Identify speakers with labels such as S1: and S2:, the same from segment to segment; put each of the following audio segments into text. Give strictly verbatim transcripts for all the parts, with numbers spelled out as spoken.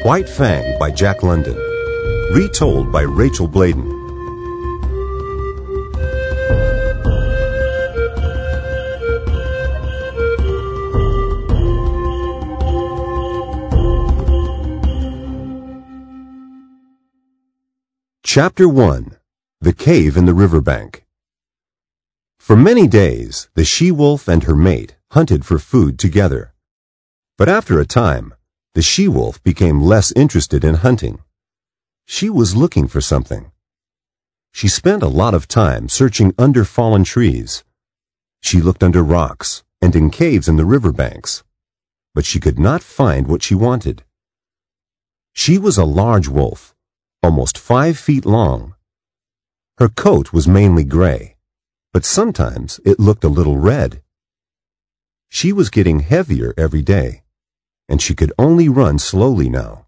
S1: White Fang by Jack London. Retold by Rachel Bladen. Chapter one. The Cave in the Riverbank. For many days, the she-wolf and her mate hunted for food together. But after a time, the she-wolf became less interested in hunting. She was looking for something. She spent a lot of time searching under fallen trees. She looked under rocks and in caves in the riverbanks, but she could not find what she wanted. She was a large wolf, almost five feet long. Her coat was mainly gray, but sometimes it looked a little red. She was getting heavier every day, and she could only run slowly now.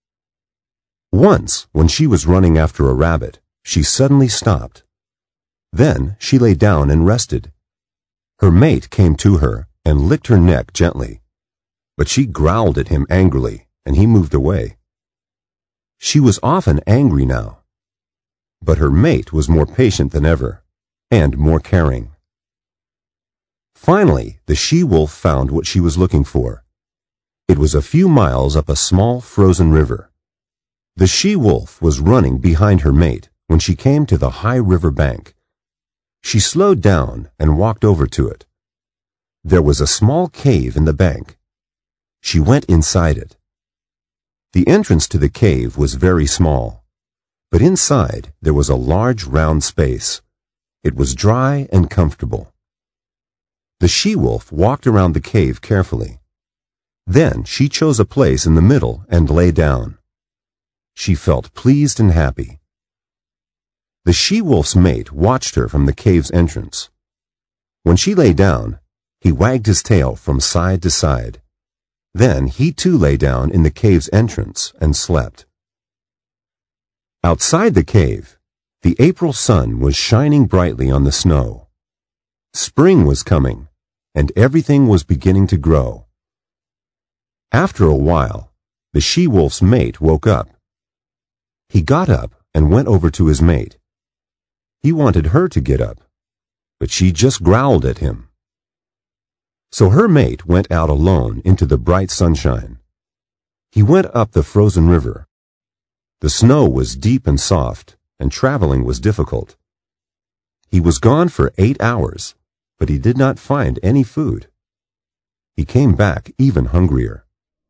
S1: Once, when she was running after a rabbit, she suddenly stopped. Then she lay down and rested. Her mate came to her and licked her neck gently, but she growled at him angrily, and he moved away. She was often angry now, but her mate was more patient than ever, and more caring. Finally, the she-wolf found what she was looking for. It was a few miles up a small frozen river. The she-wolf was running behind her mate when she came to the high river bank. She slowed down and walked over to it. There was a small cave in the bank. She went inside it. The entrance to the cave was very small, but inside there was a large round space. It was dry and comfortable. The she-wolf walked around the cave carefully. Then she chose a place in the middle and lay down. She felt pleased and happy. The she-wolf's mate watched her from the cave's entrance. When she lay down, he wagged his tail from side to side. Then he too lay down in the cave's entrance and slept. Outside the cave, the April sun was shining brightly on the snow. Spring was coming, and everything was beginning to grow. After a while, the she-wolf's mate woke up. He got up and went over to his mate. He wanted her to get up, but she just growled at him. So her mate went out alone into the bright sunshine. He went up the frozen river. The snow was deep and soft, and traveling was difficult. He was gone for eight hours, but he did not find any food. He came back even hungrier.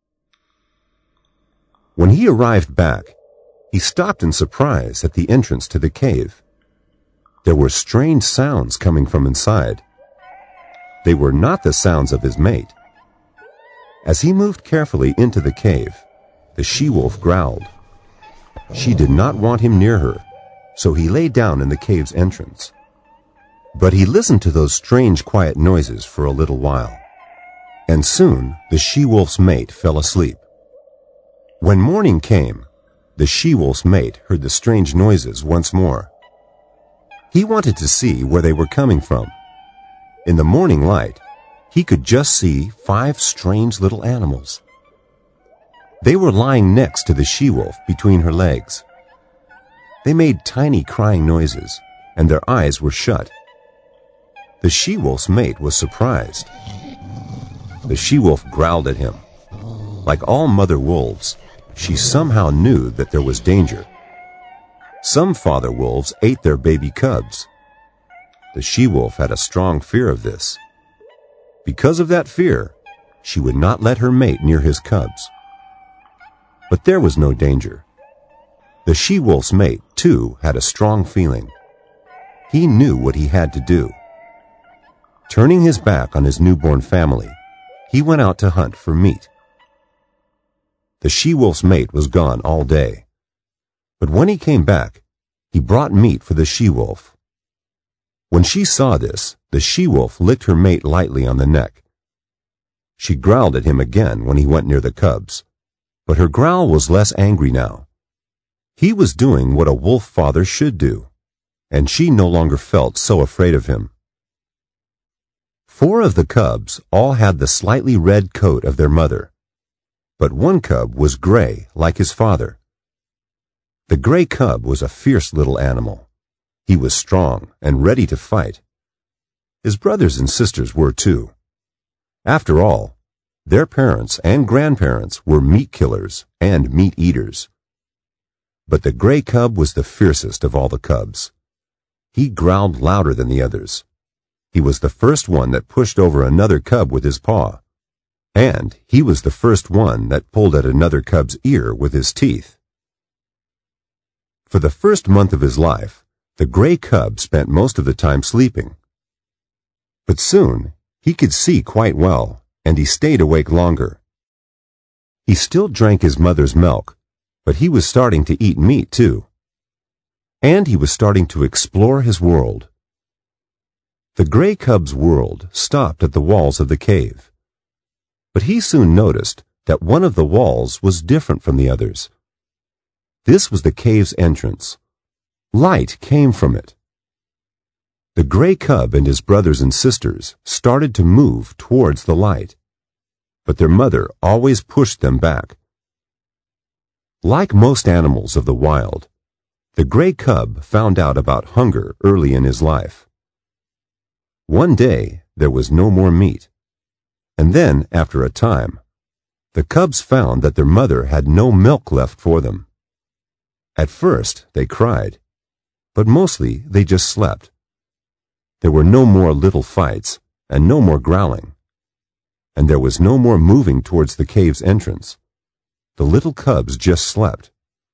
S1: When he arrived back, he stopped in surprise at the entrance to the cave. There were strange sounds coming from inside. They were not the sounds of his mate. As he moved carefully into the cave, the she-wolf growled. She did not want him near her, so he lay down in the cave's entrance. But he listened to those strange quiet noises for a little while, and soon the she-wolf's mate fell asleep. When morning came, the she-wolf's mate heard the strange noises once more. He wanted to see where they were coming from. In the morning light, he could just see five strange little animals. They were lying next to the she-wolf between her legs. They made tiny crying noises, and their eyes were shut. The she-wolf's mate was surprised. The she-wolf growled at him. Like all mother wolves, she somehow knew that there was danger. Some father wolves ate their baby cubs. The she-wolf had a strong fear of this. Because of that fear, she would not let her mate near his cubs. But there was no danger. The she-wolf's mate, too, had a strong feeling. He knew what he had to do. Turning his back on his newborn family, he went out to hunt for meat. The she-wolf's mate was gone all day. But when he came back, he brought meat for the she-wolf. When she saw this, the she-wolf licked her mate lightly on the neck. She growled at him again when he went near the cubs, but her growl was less angry now. He was doing what a wolf father should do, and she no longer felt so afraid of him. Four of the cubs all had the slightly red coat of their mother. but one cub was gray like his father. The gray cub was a fierce little animal. He was strong and ready to fight. His brothers and sisters were too. After all, their parents and grandparents were meat killers and meat eaters. But the gray cub was the fiercest of all the cubs. He growled louder than the others. He was the first one that pushed over another cub with his paw. And he was the first one that pulled at another cub's ear with his teeth. For the first month of his life, the gray cub spent most of the time sleeping. But soon, he could see quite well, and he stayed awake longer. He still drank his mother's milk, but he was starting to eat meat too. And he was starting to explore his world. The gray cub's world stopped at the walls of the cave. But he soon noticed that one of the walls was different from the others. This was the cave's entrance. Light came from it. The gray cub and his brothers and sisters started to move towards the light, but their mother always pushed them back. Like most animals of the wild, the gray cub found out about hunger early in his life. One day there was no more meat, and then, after a time, the cubs found that their mother had no milk left for them. At first they cried, but mostly they just slept. There were no more little fights, and no more growling. And there was no more moving towards the cave's entrance. The little cubs just slept.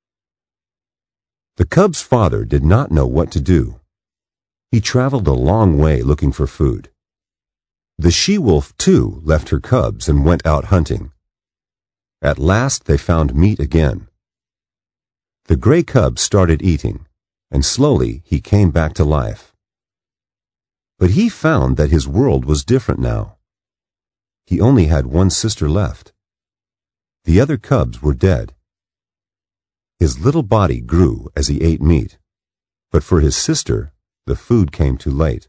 S1: The cub's father did not know what to do. He traveled a long way looking for food. The she-wolf, too, left her cubs and went out hunting. At last they found meat again. The gray cub started eating, and slowly he came back to life. But he found that his world was different now. He only had one sister left. The other cubs were dead. His little body grew as he ate meat, but for his sister, the food came too late.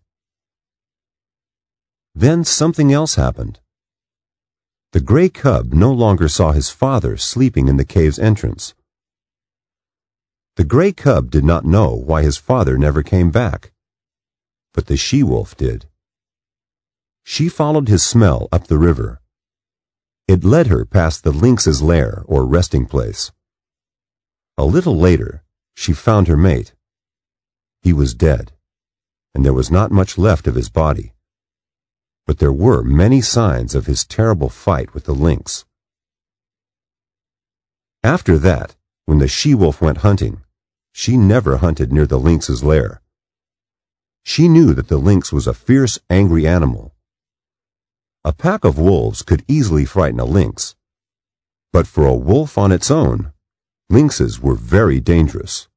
S1: Then something else happened. The gray cub no longer saw his father sleeping in the cave's entrance. The gray cub did not know why his father never came back, but the she-wolf did. She followed his smell up the river. It led her past the lynx's lair or resting place. A little later, she found her mate. He was dead, and there was not much left of his body. But there were many signs of his terrible fight with the lynx. After that, when the she-wolf went hunting, she never hunted near the lynx's lair. She knew that the lynx was a fierce, angry animal. A pack of wolves could easily frighten a lynx, but for a wolf on its own, lynxes were very dangerous.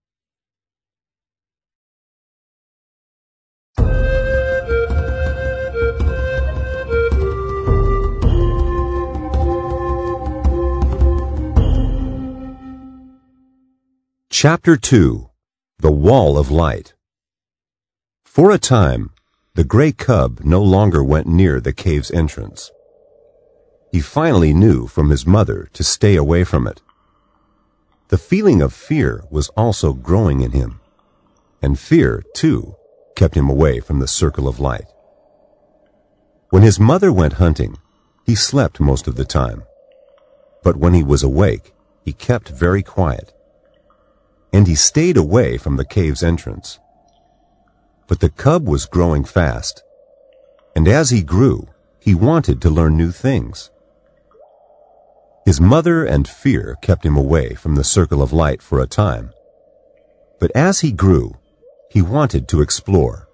S1: Chapter two. The Wall of Light. For a time, the gray cub no longer went near the cave's entrance. He finally knew from his mother to stay away from it. The feeling of fear was also growing in him, and fear, too, kept him away from the circle of light. When his mother went hunting, he slept most of the time, but when he was awake, he kept very quiet. And he stayed away from the cave's entrance. But the cub was growing fast, and as he grew, he wanted to learn new things. His mother and fear kept him away from the circle of light for a time, but as he grew, he wanted to explore.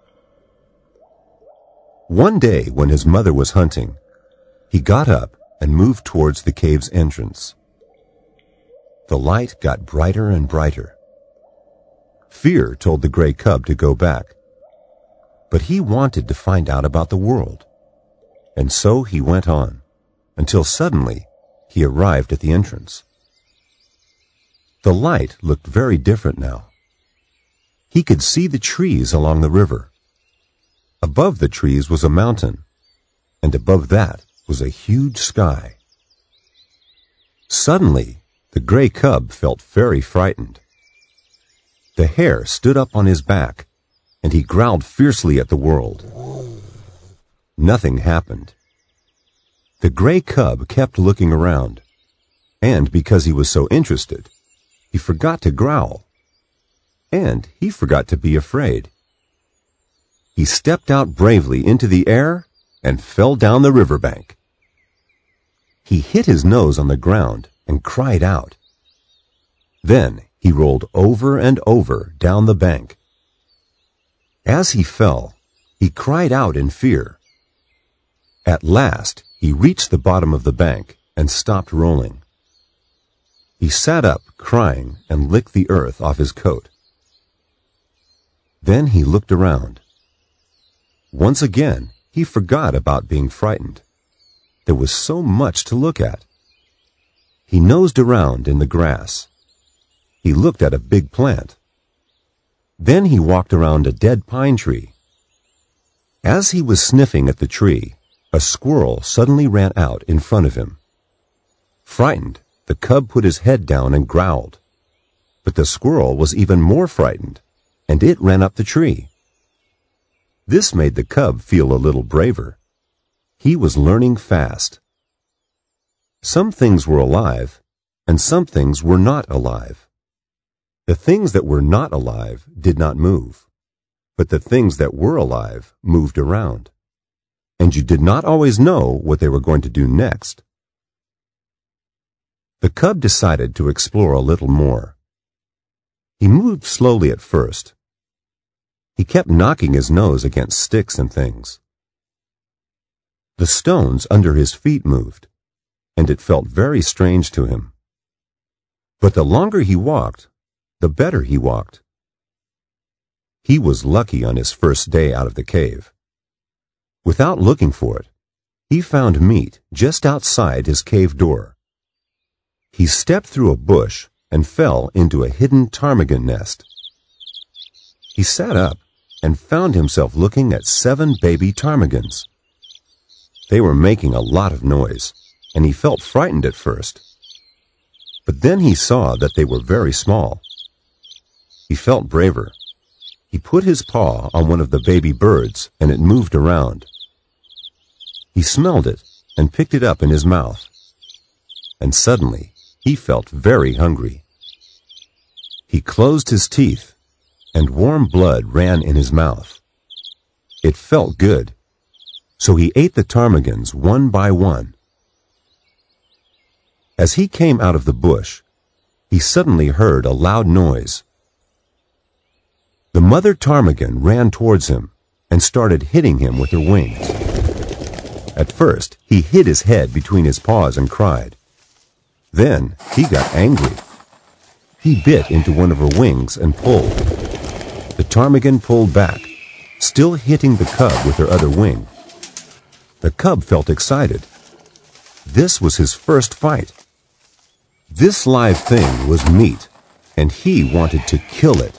S1: One day when his mother was hunting, he got up and moved towards the cave's entrance. The light got brighter and brighter. Fear told the gray cub to go back, but he wanted to find out about the world, and so he went on, until suddenly he arrived at the entrance. The light looked very different now. He could see the trees along the river. Above the trees was a mountain, and above that was a huge sky. Suddenly, the gray cub felt very frightened. The hair stood up on his back, and he growled fiercely at the world. Nothing happened. The gray cub kept looking around, and because he was so interested, he forgot to growl, and he forgot to be afraid. He stepped out bravely into the air and fell down the riverbank. He hit his nose on the ground and cried out. Then he rolled over and over down the bank. As he fell, he cried out in fear. At last, he reached the bottom of the bank and stopped rolling. He sat up, crying, and licked the earth off his coat. Then he looked around. Once again, he forgot about being frightened. There was so much to look at. He nosed around in the grass. He looked at a big plant. Then he walked around a dead pine tree. As he was sniffing at the tree, a squirrel suddenly ran out in front of him. Frightened, the cub put his head down and growled. But the squirrel was even more frightened, and it ran up the tree. This made the cub feel a little braver. He was learning fast. Some things were alive, and some things were not alive. The things that were not alive did not move, but the things that were alive moved around, and you did not always know what they were going to do next. The cub decided to explore a little more. He moved slowly at first. He kept knocking his nose against sticks and things. The stones under his feet moved, and it felt very strange to him. But the longer he walked, the better he walked. He was lucky on his first day out of the cave. Without looking for it, he found meat just outside his cave door. He stepped through a bush and fell into a hidden ptarmigan nest. He sat up and found himself looking at seven baby ptarmigans. They were making a lot of noise, and he felt frightened at first. But then he saw that they were very small. He felt braver. He put his paw on one of the baby birds, and it moved around. He smelled it and picked it up in his mouth. And suddenly, he felt very hungry. He closed his teeth, and warm blood ran in his mouth. It felt good, so he ate the ptarmigans one by one. As he came out of the bush, he suddenly heard a loud noise. The mother ptarmigan ran towards him and started hitting him with her wings. At first, he hid his head between his paws and cried. Then he got angry. He bit into one of her wings and pulled. The ptarmigan pulled back, still hitting the cub with her other wing. The cub felt excited. This was his first fight. This live thing was meat, and he wanted to kill it.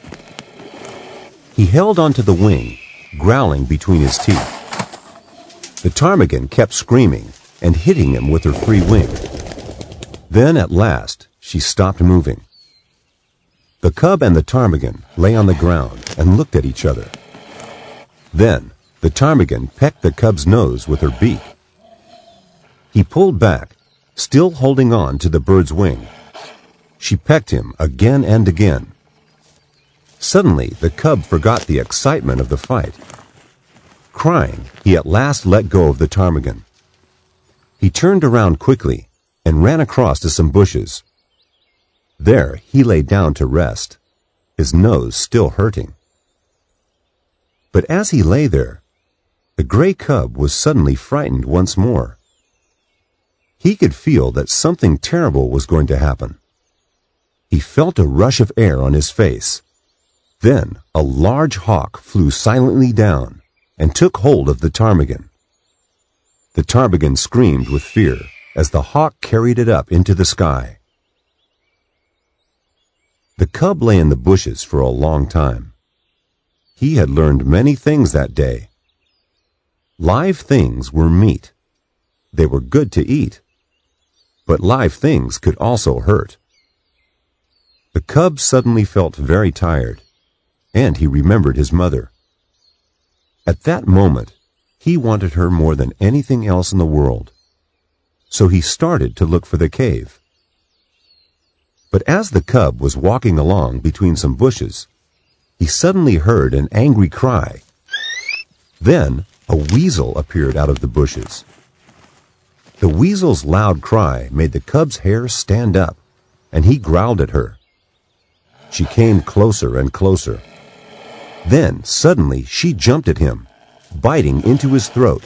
S1: He held onto the wing, growling between his teeth. The ptarmigan kept screaming and hitting him with her free wing. Then at last, she stopped moving. The cub and the ptarmigan lay on the ground and looked at each other. Then the ptarmigan pecked the cub's nose with her beak. He pulled back, still holding on to the bird's wing. She pecked him again and again. Suddenly, the cub forgot the excitement of the fight. Crying, he at last let go of the ptarmigan. He turned around quickly and ran across to some bushes. There he lay down to rest, his nose still hurting. But as he lay there, the gray cub was suddenly frightened once more. He could feel that something terrible was going to happen. He felt a rush of air on his face. Then a large hawk flew silently down and took hold of the ptarmigan. The ptarmigan screamed with fear as the hawk carried it up into the sky. The cub lay in the bushes for a long time. He had learned many things that day. Live things were meat. They were good to eat. but live things could also hurt. The cub suddenly felt very tired, and he remembered his mother. At that moment, he wanted her more than anything else in the world, so he started to look for the cave. But as the cub was walking along between some bushes, he suddenly heard an angry cry. Then a weasel appeared out of the bushes. The weasel's loud cry made the cub's hair stand up, and he growled at her. She came closer and closer. Then, suddenly, she jumped at him, biting into his throat.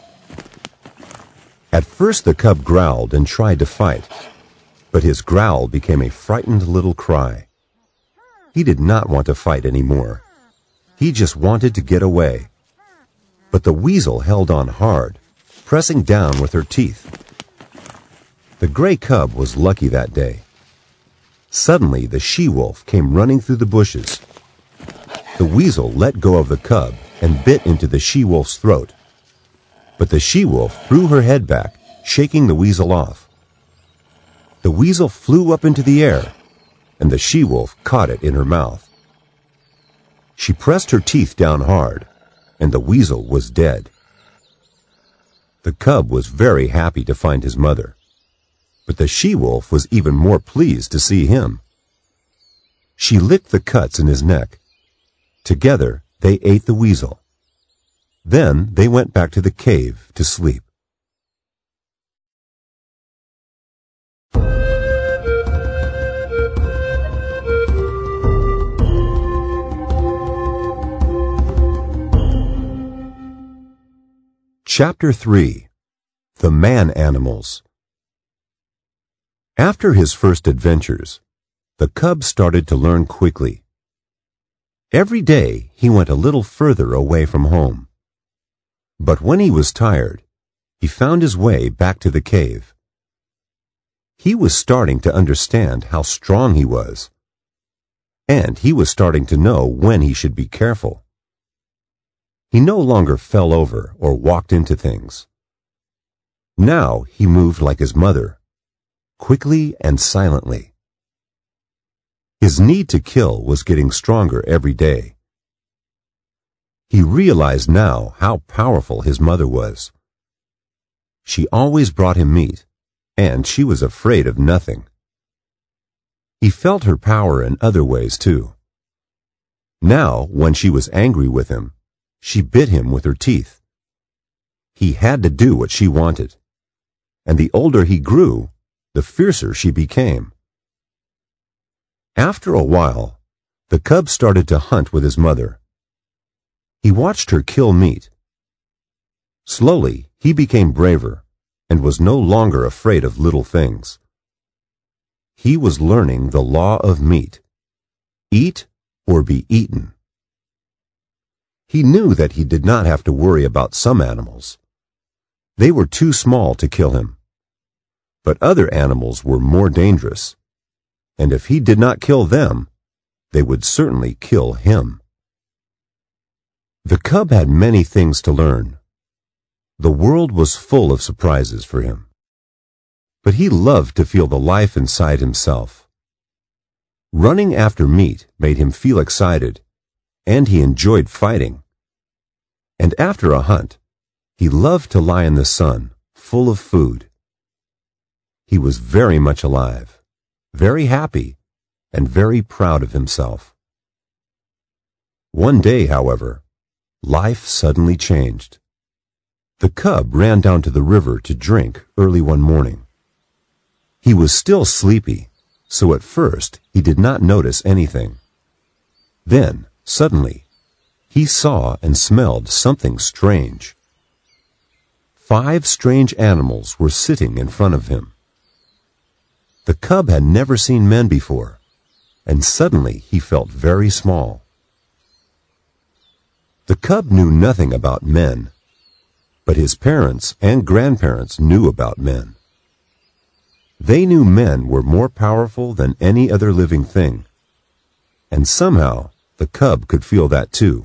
S1: At first the cub growled and tried to fight, but his growl became a frightened little cry. He did not want to fight anymore. He just wanted to get away. But the weasel held on hard, pressing down with her teeth. The gray cub was lucky that day. Suddenly the she-wolf came running through the bushes. The weasel let go of the cub and bit into the she-wolf's throat. But the she-wolf threw her head back, shaking the weasel off. The weasel flew up into the air, and the she-wolf caught it in her mouth. She pressed her teeth down hard, and the weasel was dead. The cub was very happy to find his mother, but the she-wolf was even more pleased to see him. She licked the cuts in his neck. Together, they ate the weasel. Then they went back to the cave to sleep. Chapter three. The Man-Animals. After his first adventures, the cub started to learn quickly. Every day he went a little further away from home. But when he was tired, he found his way back to the cave. He was starting to understand how strong he was, and he was starting to know when he should be careful. He no longer fell over or walked into things. Now he moved like his mother, quickly and silently. His need to kill was getting stronger every day. He realized now how powerful his mother was. She always brought him meat, and she was afraid of nothing. He felt her power in other ways too. Now, when she was angry with him, she bit him with her teeth. He had to do what she wanted, and the older he grew, the fiercer she became. After a while, the cub started to hunt with his mother. He watched her kill meat. Slowly, he became braver and was no longer afraid of little things. He was learning the law of meat: eat or be eaten. He knew that he did not have to worry about some animals. They were too small to kill him. But other animals were more dangerous, and if he did not kill them, they would certainly kill him. The cub had many things to learn. The world was full of surprises for him. But he loved to feel the life inside himself. Running after meat made him feel excited, and he enjoyed fighting. And after a hunt, he loved to lie in the sun, full of food. He was very much alive, very happy, and very proud of himself. One day, however, life suddenly changed. The cub ran down to the river to drink early one morning. He was still sleepy, so at first he did not notice anything. Then, suddenly, he saw and smelled something strange. Five strange animals were sitting in front of him. The cub had never seen men before, and suddenly he felt very small. The cub knew nothing about men, but his parents and grandparents knew about men. They knew men were more powerful than any other living thing, and somehow the cub could feel that too.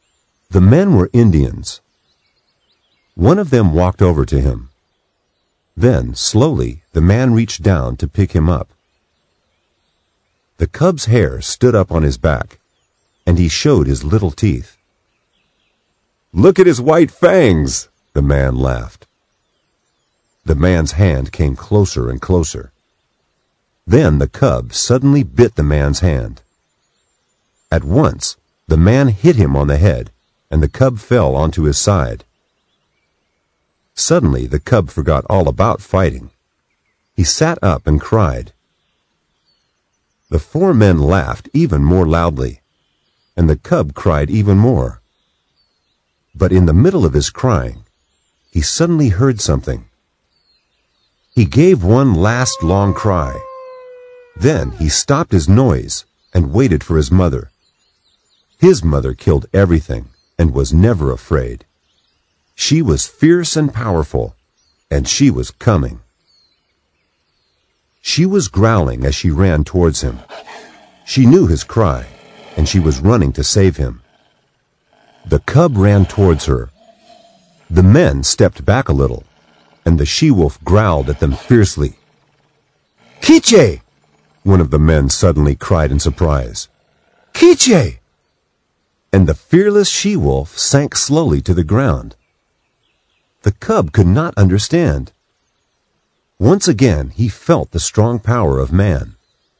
S1: The men were Indians. One of them walked over to him. Then, slowly, the man reached down to pick him up. The cub's hair stood up on his back, and he showed his little teeth. "Look at his white fangs!" the man laughed. The man's hand came closer and closer. Then the cub suddenly bit the man's hand. At once, the man hit him on the head, and the cub fell onto his side. Suddenly, the cub forgot all about fighting. He sat up and cried. The four men laughed even more loudly, and the cub cried even more. But in the middle of his crying, he suddenly heard something. He gave one last long cry. Then he stopped his noise and waited for his mother. His mother killed everything and was never afraid. She was fierce and powerful, and she was coming. She was growling as she ran towards him. She knew his cry, and she was running to save him. The cub ran towards her. The men stepped back a little, and the she-wolf growled at them fiercely. "Kiche!" one of the men suddenly cried in surprise. "Kiche!" And the fearless she-wolf sank slowly to the ground. The cub could not understand. Once again he felt the strong power of man.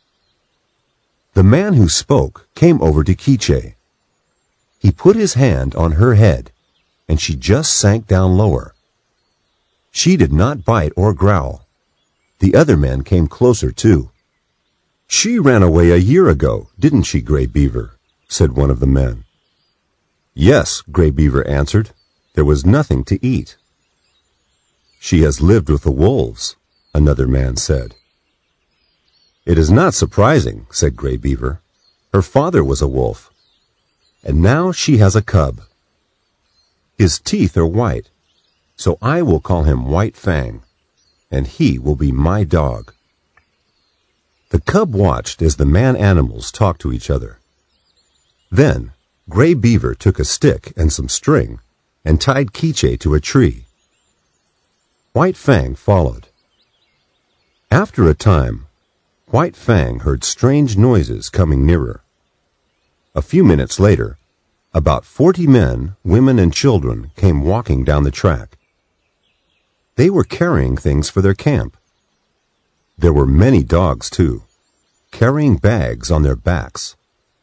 S1: The man who spoke came over to Kiche. He put his hand on her head, and she just sank down lower. She did not bite or growl. The other man came closer too. "She ran away a year ago, didn't she, Gray Beaver?" said one of the men. "Yes," Gray Beaver answered. "There was nothing to eat." "She has lived with the wolves," another man said. "It is not surprising," said Gray Beaver. "Her father was a wolf, and now she has a cub. His teeth are white, so I will call him White Fang, and he will be my dog." The cub watched as the man-animals talked to each other. Then Gray Beaver took a stick and some string and tied Kiche to a tree. White Fang followed. After a time, White Fang heard strange noises coming nearer. A few minutes later, about forty men, women, and children came walking down the track. They were carrying things for their camp. There were many dogs, too, carrying bags on their backs.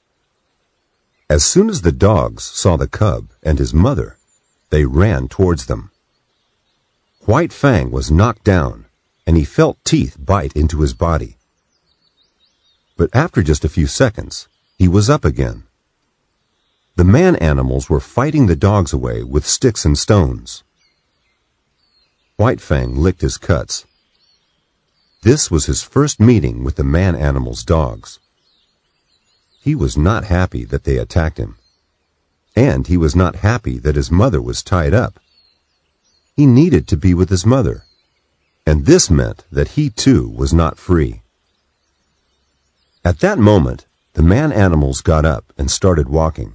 S1: As soon as the dogs saw the cub and his mother, they ran towards them. White Fang was knocked down, and he felt teeth bite into his body. But after just a few seconds, he was up again. The man-animals were fighting the dogs away with sticks and stones. White Fang licked his cuts. This was his first meeting with the man-animals' dogs. He was not happy that they attacked him, and he was not happy that his mother was tied up. He needed to be with his mother, and this meant that he too was not free. At that moment, the man-animals got up and started walking.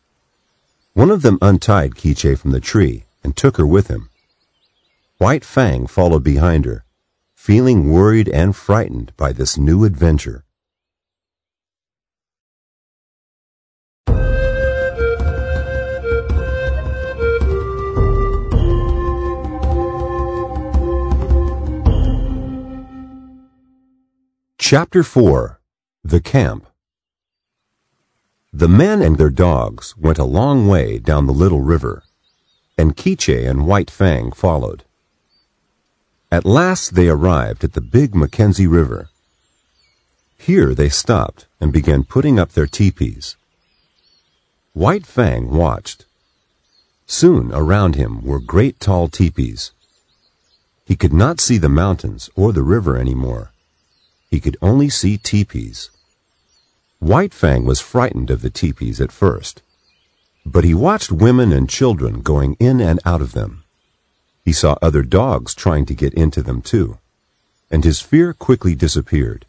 S1: One of them untied Kiche from the tree and took her with him. White Fang followed behind her, feeling worried and frightened by this new adventure. Chapter four. The Camp. The men and their dogs went a long way down the little river, and Kiche and White Fang followed. At last they arrived at the big Mackenzie River. Here they stopped and began putting up their teepees. White Fang watched. Soon around him were great tall teepees. He could not see the mountains or the river anymore. He could only see teepees. White Fang was frightened of the teepees at first, but he watched women and children going in and out of them. He saw other dogs trying to get into them too, and his fear quickly disappeared.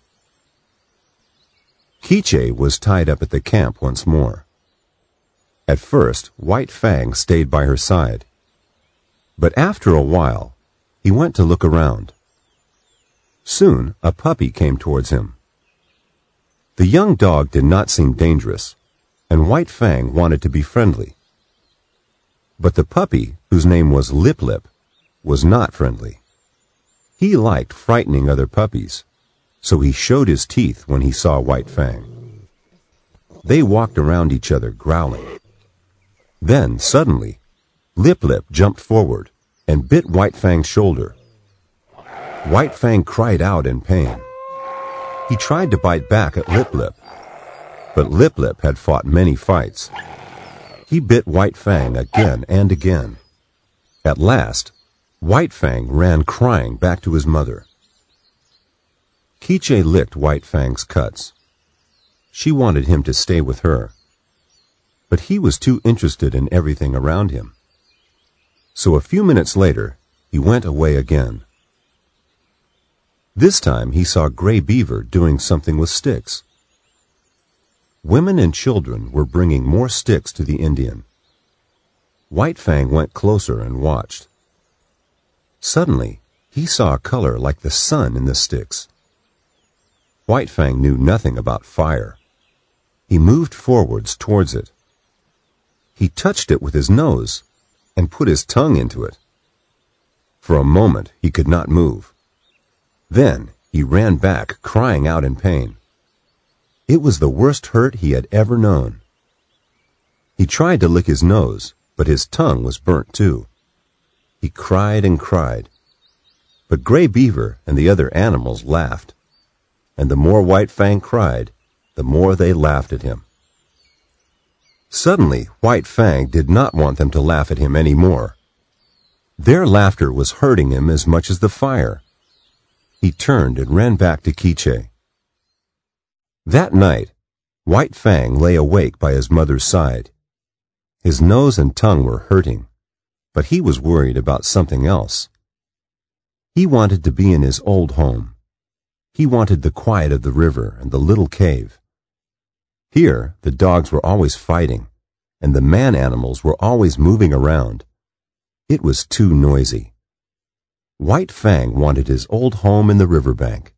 S1: Kiche was tied up at the camp once more. At first, White Fang stayed by her side, but after a while, He went to look around. Soon, a puppy came towards him. The young dog did not seem dangerous, and White Fang wanted to be friendly. But the puppy, whose name was Lip Lip, was not friendly. He liked frightening other puppies, so he showed his teeth when he saw White Fang. They walked around each other growling. Then, suddenly, Lip Lip jumped forward and bit White Fang's shoulder. White Fang cried out in pain. He tried to bite back at Lip Lip, but Lip Lip had fought many fights. He bit White Fang again and again. At last, White Fang ran crying back to his mother. Quiche licked White Fang's cuts. She wanted him to stay with her, but he was too interested in everything around him. So a few minutes later, he went away again. This time he saw Gray Beaver doing something with sticks. Women and children were bringing more sticks to the Indian. White Fang went closer and watched. Suddenly, he saw a color like the sun in the sticks. White Fang knew nothing about fire. He moved forwards towards it. He touched it with his nose and put his tongue into it. For a moment, he could not move. Then he ran back, crying out in pain. It was the worst hurt he had ever known. He tried to lick his nose, but his tongue was burnt too. He cried and cried. But Gray Beaver and the other animals laughed, and the more White Fang cried, the more they laughed at him. Suddenly, White Fang did not want them to laugh at him any more. Their laughter was hurting him as much as the fire. He turned and ran back to Quiche. That night, White Fang lay awake by his mother's side. His nose and tongue were hurting, but he was worried about something else. He wanted to be in his old home. He wanted the quiet of the river and the little cave. Here, the dogs were always fighting, and the man-animals were always moving around. It was too noisy. White Fang wanted his old home in the riverbank.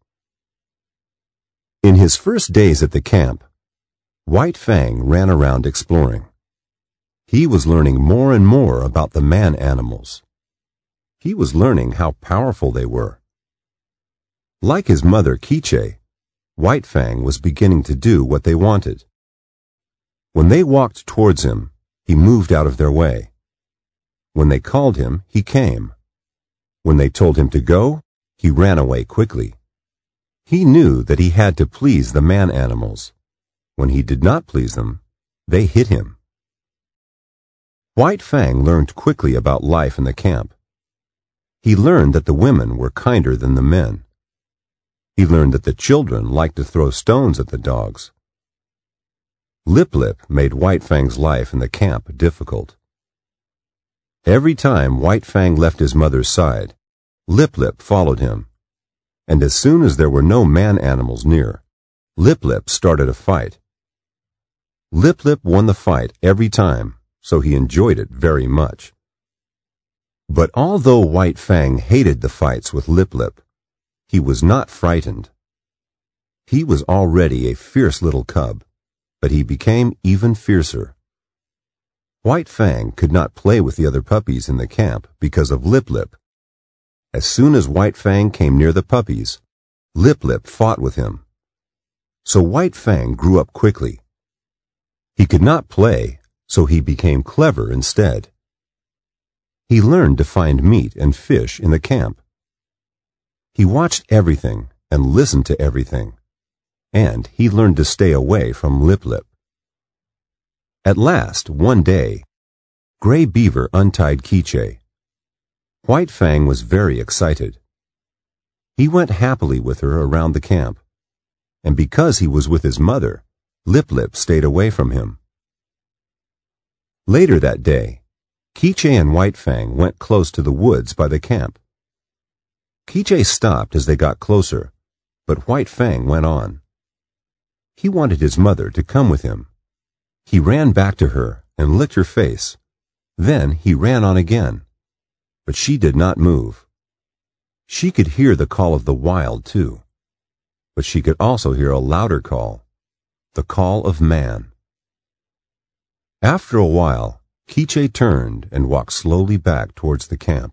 S1: In his first days at the camp, White Fang ran around exploring. He was learning more and more about the man-animals. He was learning how powerful they were. Like his mother, Quiche, White Fang was beginning to do what they wanted. When they walked towards him, he moved out of their way. When they called him, he came. When they told him to go, he ran away quickly. He knew that he had to please the man-animals. When he did not please them, they hit him. White Fang learned quickly about life in the camp. He learned that the women were kinder than the men. He learned that the children liked to throw stones at the dogs. Lip Lip made White Fang's life in the camp difficult. Every time White Fang left his mother's side, Lip Lip followed him. And as soon as there were no man-animals near, Lip Lip started a fight. Lip Lip won the fight every time, so he enjoyed it very much. But although White Fang hated the fights with Lip Lip, he was not frightened. He was already a fierce little cub, but he became even fiercer. White Fang could not play with the other puppies in the camp because of Lip Lip. As soon as White Fang came near the puppies, Lip Lip fought with him. So White Fang grew up quickly. He could not play, so he became clever instead. He learned to find meat and fish in the camp. He watched everything and listened to everything, and he learned to stay away from Lip Lip. At last, one day, Gray Beaver untied Quiche. White Fang was very excited. He went happily with her around the camp, and because he was with his mother, Lip Lip stayed away from him. Later that day, Quiche and White Fang went close to the woods by the camp. Quiche stopped as they got closer, but White Fang went on. He wanted his mother to come with him. He ran back to her and licked her face. Then he ran on again, but she did not move. She could hear the call of the wild, too. But she could also hear a louder call, the call of man. After a while, Quiche turned and walked slowly back towards the camp.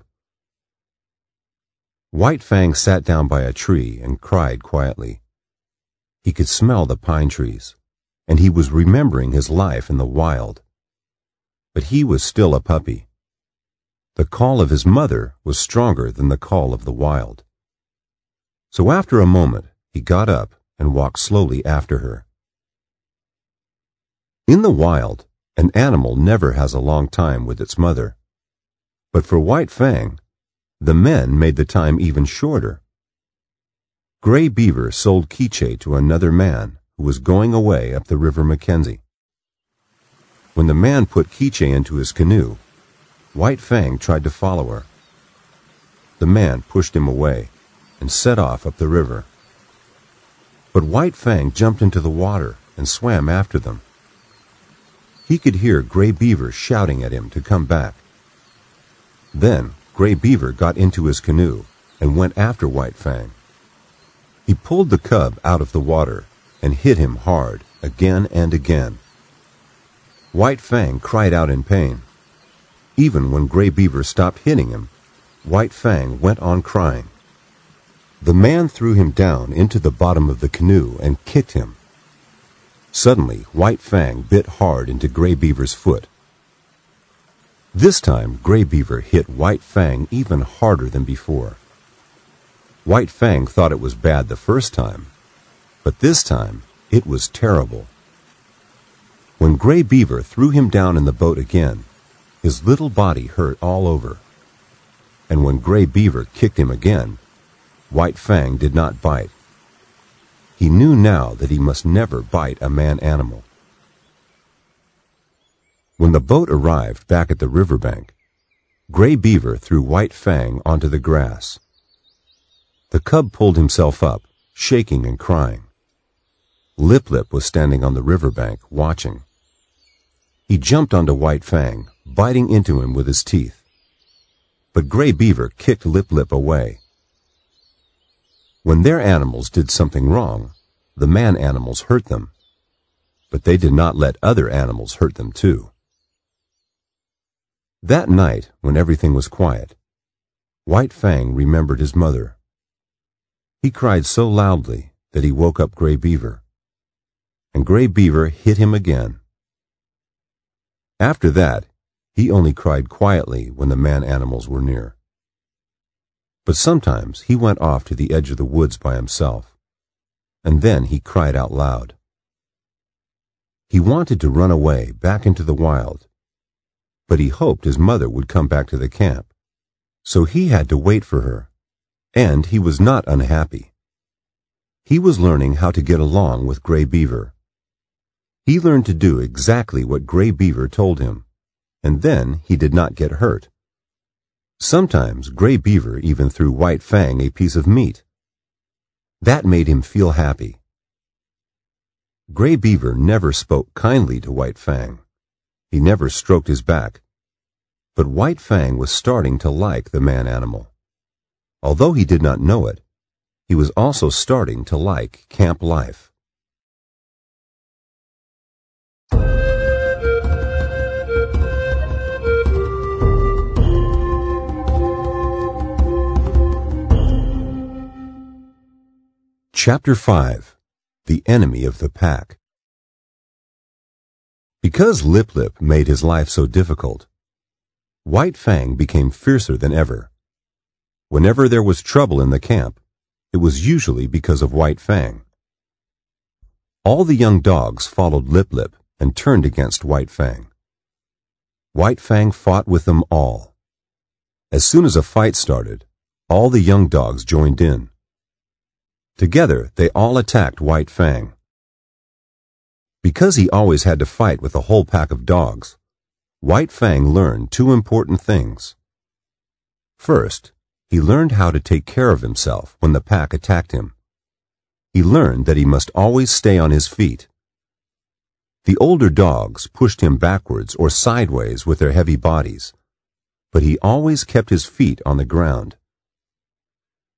S1: White Fang sat down by a tree and cried quietly. He could smell the pine trees, and he was remembering his life in the wild. But he was still a puppy. The call of his mother was stronger than the call of the wild. So after a moment, he got up and walked slowly after her. In the wild, an animal never has a long time with its mother. But for White Fang, the men made the time even shorter. Gray Beaver sold Quiche to another man who was going away up the River Mackenzie. When the man put Quiche into his canoe, White Fang tried to follow her. The man pushed him away and set off up the river. But White Fang jumped into the water and swam after them. He could hear Gray Beaver shouting at him to come back. Then Gray Beaver got into his canoe and went after White Fang. He pulled the cub out of the water and hit him hard again and again. White Fang cried out in pain. Even when Gray Beaver stopped hitting him, White Fang went on crying. The man threw him down into the bottom of the canoe and kicked him. Suddenly, White Fang bit hard into Gray Beaver's foot. This time, Gray Beaver hit White Fang even harder than before. White Fang thought it was bad the first time, but this time it was terrible. When Gray Beaver threw him down in the boat again, his little body hurt all over. And when Gray Beaver kicked him again, White Fang did not bite. He knew now that he must never bite a man animal. When the boat arrived back at the riverbank, Gray Beaver threw White Fang onto the grass. The cub pulled himself up, shaking and crying. Lip Lip was standing on the riverbank, watching. He jumped onto White Fang, biting into him with his teeth. But Gray Beaver kicked Lip Lip away. When their animals did something wrong, the man animals hurt them. But they did not let other animals hurt them too. That night, when everything was quiet, White Fang remembered his mother. He cried so loudly that he woke up Gray Beaver, and Gray Beaver hit him again. After that, he only cried quietly when the man animals were near. But sometimes he went off to the edge of the woods by himself, and then he cried out loud. He wanted to run away back into the wild, but he hoped his mother would come back to the camp, so he had to wait for her, and he was not unhappy. He was learning how to get along with Gray Beaver. He learned to do exactly what Gray Beaver told him, and then he did not get hurt. Sometimes Gray Beaver even threw White Fang a piece of meat. That made him feel happy. Gray Beaver never spoke kindly to White Fang. He never stroked his back. But White Fang was starting to like the man animal. Although he did not know it, he was also starting to like camp life. Chapter five. The Enemy of the Pack. Because Lip Lip made his life so difficult, White Fang became fiercer than ever. Whenever there was trouble in the camp, it was usually because of White Fang. All the young dogs followed Lip Lip and turned against White Fang. White Fang fought with them all. As soon as a fight started, all the young dogs joined in. Together, they all attacked White Fang. Because he always had to fight with a whole pack of dogs, White Fang learned two important things. First, he learned how to take care of himself when the pack attacked him. He learned that he must always stay on his feet. The older dogs pushed him backwards or sideways with their heavy bodies, but he always kept his feet on the ground.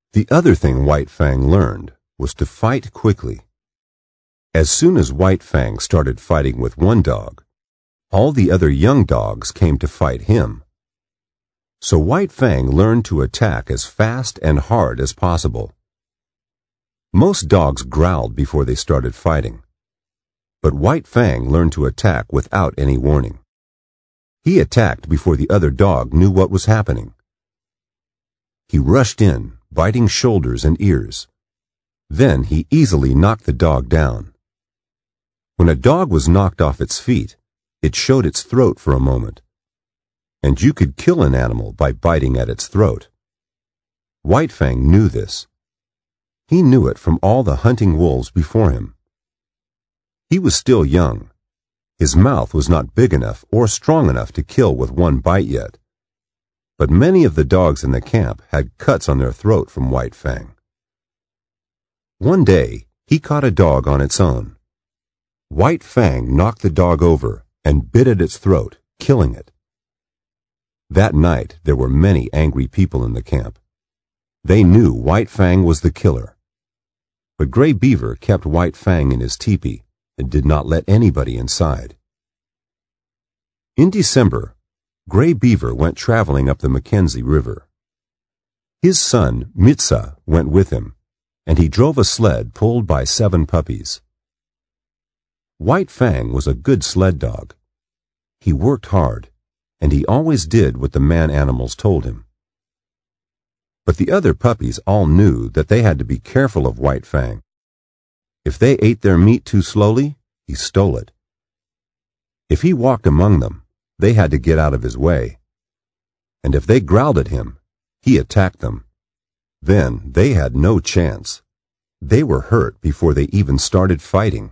S1: The other thing White Fang learned was to fight quickly. As soon as White Fang started fighting with one dog, all the other young dogs came to fight him. So White Fang learned to attack as fast and hard as possible. Most dogs growled before they started fighting, but White Fang learned to attack without any warning. He attacked before the other dog knew what was happening. He rushed in, biting shoulders and ears. Then he easily knocked the dog down. When a dog was knocked off its feet, it showed its throat for a moment, and you could kill an animal by biting at its throat. White Fang knew this. He knew it from all the hunting wolves before him. He was still young. His mouth was not big enough or strong enough to kill with one bite yet. But many of the dogs in the camp had cuts on their throat from White Fang. One day, he caught a dog on its own. White Fang knocked the dog over and bit at its throat, killing it. That night, there were many angry people in the camp. They knew White Fang was the killer. But Gray Beaver kept White Fang in his teepee and did not let anybody inside. In December, Gray Beaver went traveling up the Mackenzie River. His son, Mitsa, went with him, and he drove a sled pulled by seven puppies. White Fang was a good sled dog. He worked hard, and he always did what the man-animals told him. But the other puppies all knew that they had to be careful of White Fang. If they ate their meat too slowly, he stole it. If he walked among them, they had to get out of his way. And if they growled at him, he attacked them. Then they had no chance. They were hurt before they even started fighting.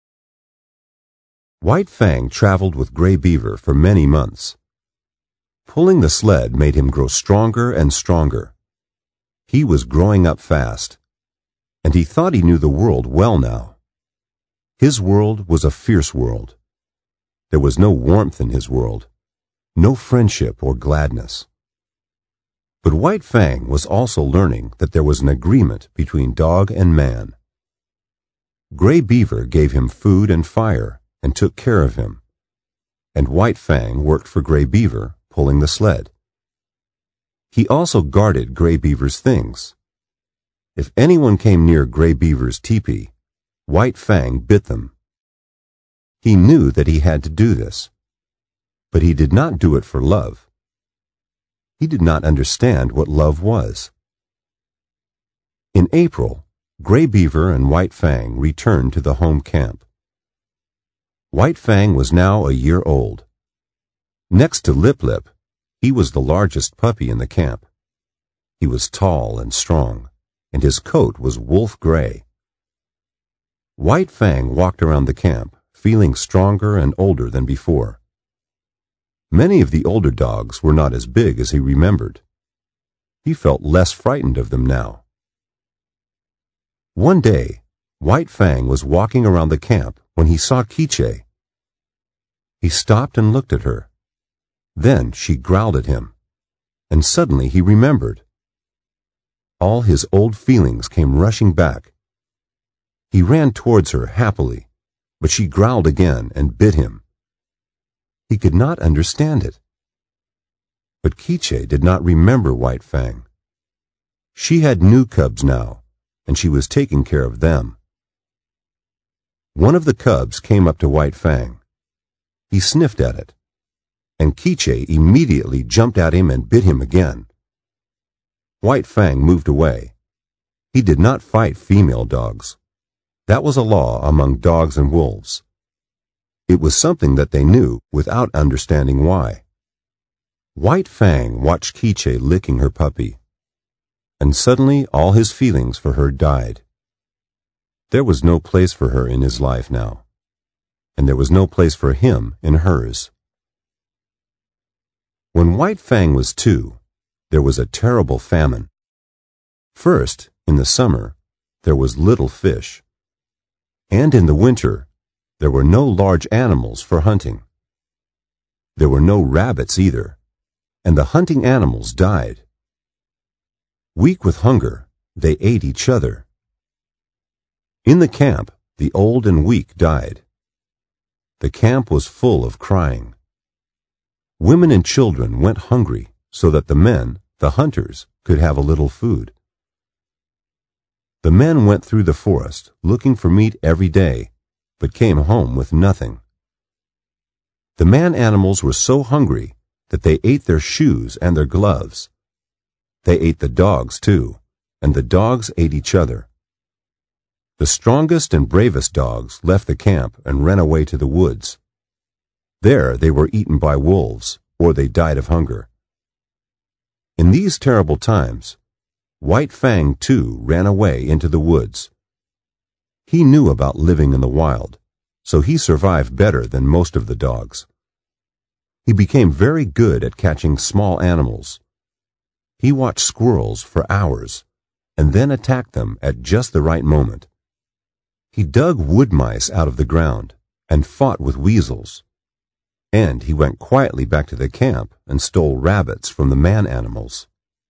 S1: White Fang traveled with Gray Beaver for many months. Pulling the sled made him grow stronger and stronger. He was growing up fast, and he thought he knew the world well now. His world was a fierce world. There was no warmth in his world, no friendship or gladness. But White Fang was also learning that there was an agreement between dog and man. Gray Beaver gave him food and fire and took care of him, and White Fang worked for Gray Beaver, pulling the sled. He also guarded Gray Beaver's things. If anyone came near Gray Beaver's teepee, White Fang bit them. He knew that he had to do this, but he did not do it for love. He did not understand what love was. In April, Gray Beaver and White Fang returned to the home camp. White Fang was now a year old. Next to Lip Lip, he was the largest puppy in the camp. He was tall and strong, and his coat was wolf gray. White Fang walked around the camp, feeling stronger and older than before. Many of the older dogs were not as big as he remembered. He felt less frightened of them now. One day, White Fang was walking around the camp when he saw Quiche. He stopped and looked at her. Then she growled at him, and suddenly he remembered. All his old feelings came rushing back. He ran towards her happily, but she growled again and bit him. He could not understand it. But Quiche did not remember White Fang. She had new cubs now, and she was taking care of them. One of the cubs came up to White Fang. He sniffed at it, and Quiche immediately jumped at him and bit him again. White Fang moved away. He did not fight female dogs. That was a law among dogs and wolves. It was something that they knew without understanding why. White Fang watched Quiche licking her puppy, and suddenly all his feelings for her died. There was no place for her in his life now, and there was no place for him in hers. When White Fang was two, there was a terrible famine. First, in the summer, there was little fish, and in the winter, there were no large animals for hunting. There were no rabbits either, and the hunting animals died. Weak with hunger, they ate each other. In the camp, the old and weak died. The camp was full of crying. Women and children went hungry so that the men, the hunters, could have a little food. The men went through the forest looking for meat every day, but came home with nothing. The man-animals were so hungry that they ate their shoes and their gloves. They ate the dogs too, and the dogs ate each other. The strongest and bravest dogs left the camp and ran away to the woods. There they were eaten by wolves, or they died of hunger. In these terrible times, White Fang too ran away into the woods. He knew about living in the wild, so he survived better than most of the dogs. He became very good at catching small animals. He watched squirrels for hours, and then attacked them at just the right moment. He dug wood mice out of the ground and fought with weasels. And he went quietly back to the camp and stole rabbits from the man-animals.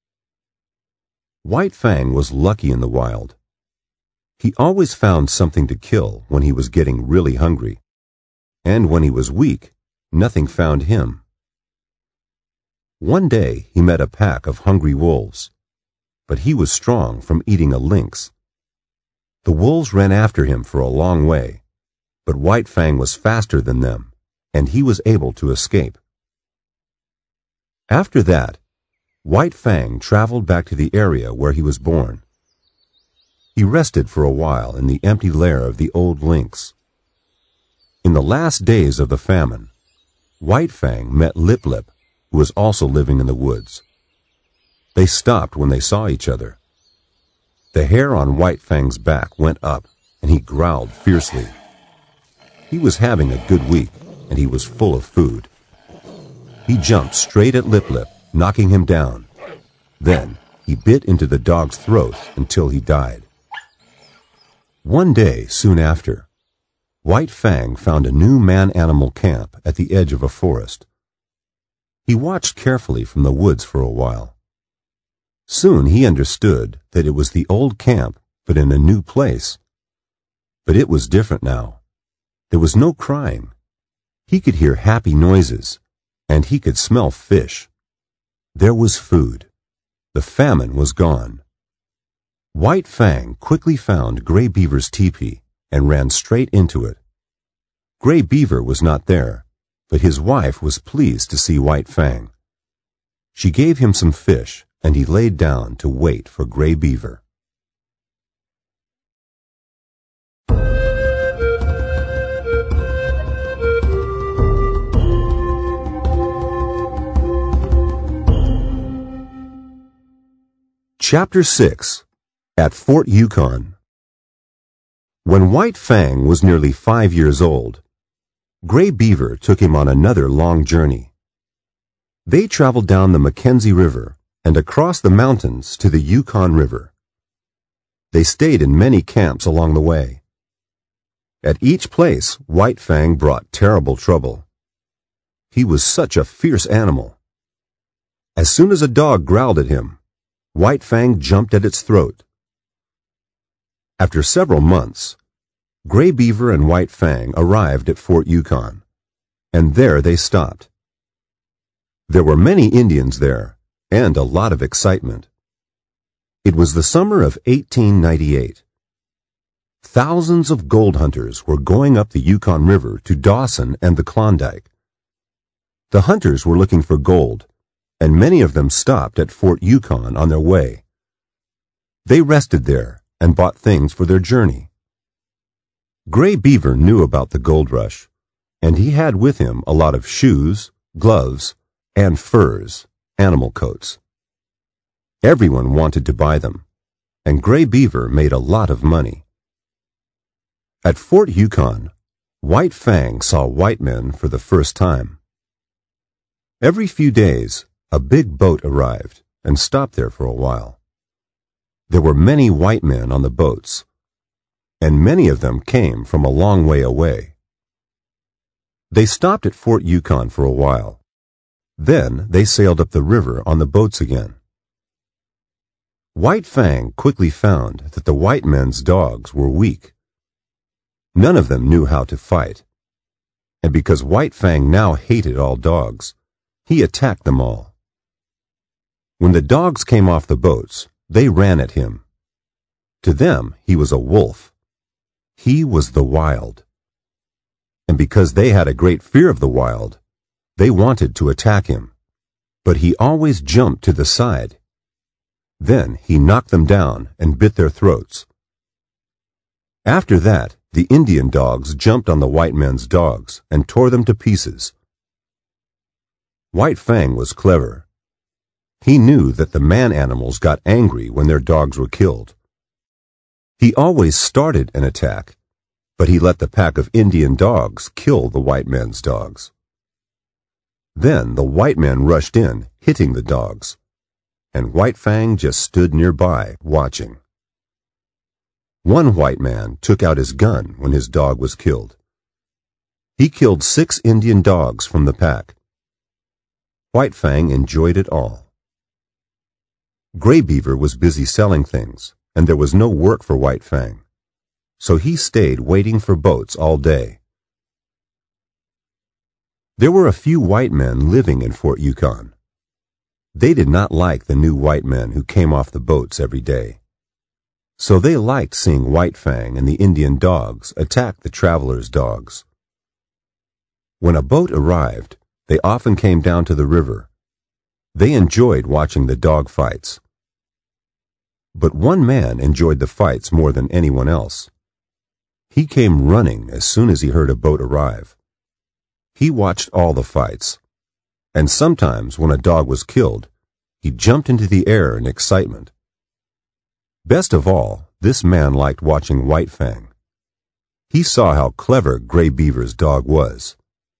S1: White Fang was lucky in the wild. He always found something to kill when he was getting really hungry, and when he was weak, nothing found him. One day he met a pack of hungry wolves, but he was strong from eating a lynx. The wolves ran after him for a long way, but White Fang was faster than them, and he was able to escape. After that, White Fang traveled back to the area where he was born. He rested for a while in the empty lair of the old lynx. In the last days of the famine, White Fang met Lip Lip, who was also living in the woods. They stopped when they saw each other. The hair on White Fang's back went up, and he growled fiercely. He was having a good week, and he was full of food. He jumped straight at Lip Lip, knocking him down. Then he bit into the dog's throat until he died. One day, soon after, White Fang found a new man-animal camp at the edge of a forest. He watched carefully from the woods for a while. Soon he understood that it was the old camp, but in a new place. But it was different now. There was no crying. He could hear happy noises, and he could smell fish. There was food. The famine was gone. White Fang quickly found Gray Beaver's teepee and ran straight into it. Gray Beaver was not there, but his wife was pleased to see White Fang. She gave him some fish, and he laid down to wait for Gray Beaver. Chapter six. At Fort Yukon. When White Fang was nearly five years old, Gray Beaver took him on another long journey. They traveled down the Mackenzie River and across the mountains to the Yukon River. They stayed in many camps along the way. At each place, White Fang brought terrible trouble. He was such a fierce animal. As soon as a dog growled at him, White Fang jumped at its throat. After several months, Gray Beaver and White Fang arrived at Fort Yukon, and there they stopped. There were many Indians there, and a lot of excitement. It was the summer of eighteen ninety-eight. Thousands of gold hunters were going up the Yukon River to Dawson and the Klondike. The hunters were looking for gold, and many of them stopped at Fort Yukon on their way. They rested there and bought things for their journey. Gray Beaver knew about the gold rush, and he had with him a lot of shoes, gloves, and furs, animal coats. Everyone wanted to buy them, and Gray Beaver made a lot of money. At Fort Yukon, White Fang saw white men for the first time. Every few days, a big boat arrived and stopped there for a while. There were many white men on the boats, and many of them came from a long way away. They stopped at Fort Yukon for a while. Then they sailed up the river on the boats again. White Fang quickly found that the white men's dogs were weak. None of them knew how to fight. And because White Fang now hated all dogs, he attacked them all. When the dogs came off the boats, they ran at him. To them, he was a wolf. He was the wild. And because they had a great fear of the wild, they wanted to attack him. But he always jumped to the side. Then he knocked them down and bit their throats. After that, the Indian dogs jumped on the white men's dogs and tore them to pieces. White Fang was clever. He knew that the man animals got angry when their dogs were killed. He always started an attack, but he let the pack of Indian dogs kill the white men's dogs. Then the white men rushed in, hitting the dogs, and White Fang just stood nearby, watching. One white man took out his gun when his dog was killed. He killed six Indian dogs from the pack. White Fang enjoyed it all. Gray Beaver was busy selling things, and there was no work for White Fang, so he stayed waiting for boats all day. There were a few white men living in Fort Yukon. They did not like the new white men who came off the boats every day. So they liked seeing White Fang and the Indian dogs attack the travelers' dogs. When a boat arrived, they often came down to the river. They enjoyed watching the dog fights. But one man enjoyed the fights more than anyone else. He came running as soon as he heard a boat arrive. He watched all the fights, and sometimes when a dog was killed, he jumped into the air in excitement. Best of all, this man liked watching White Fang. He saw how clever Gray Beaver's dog was.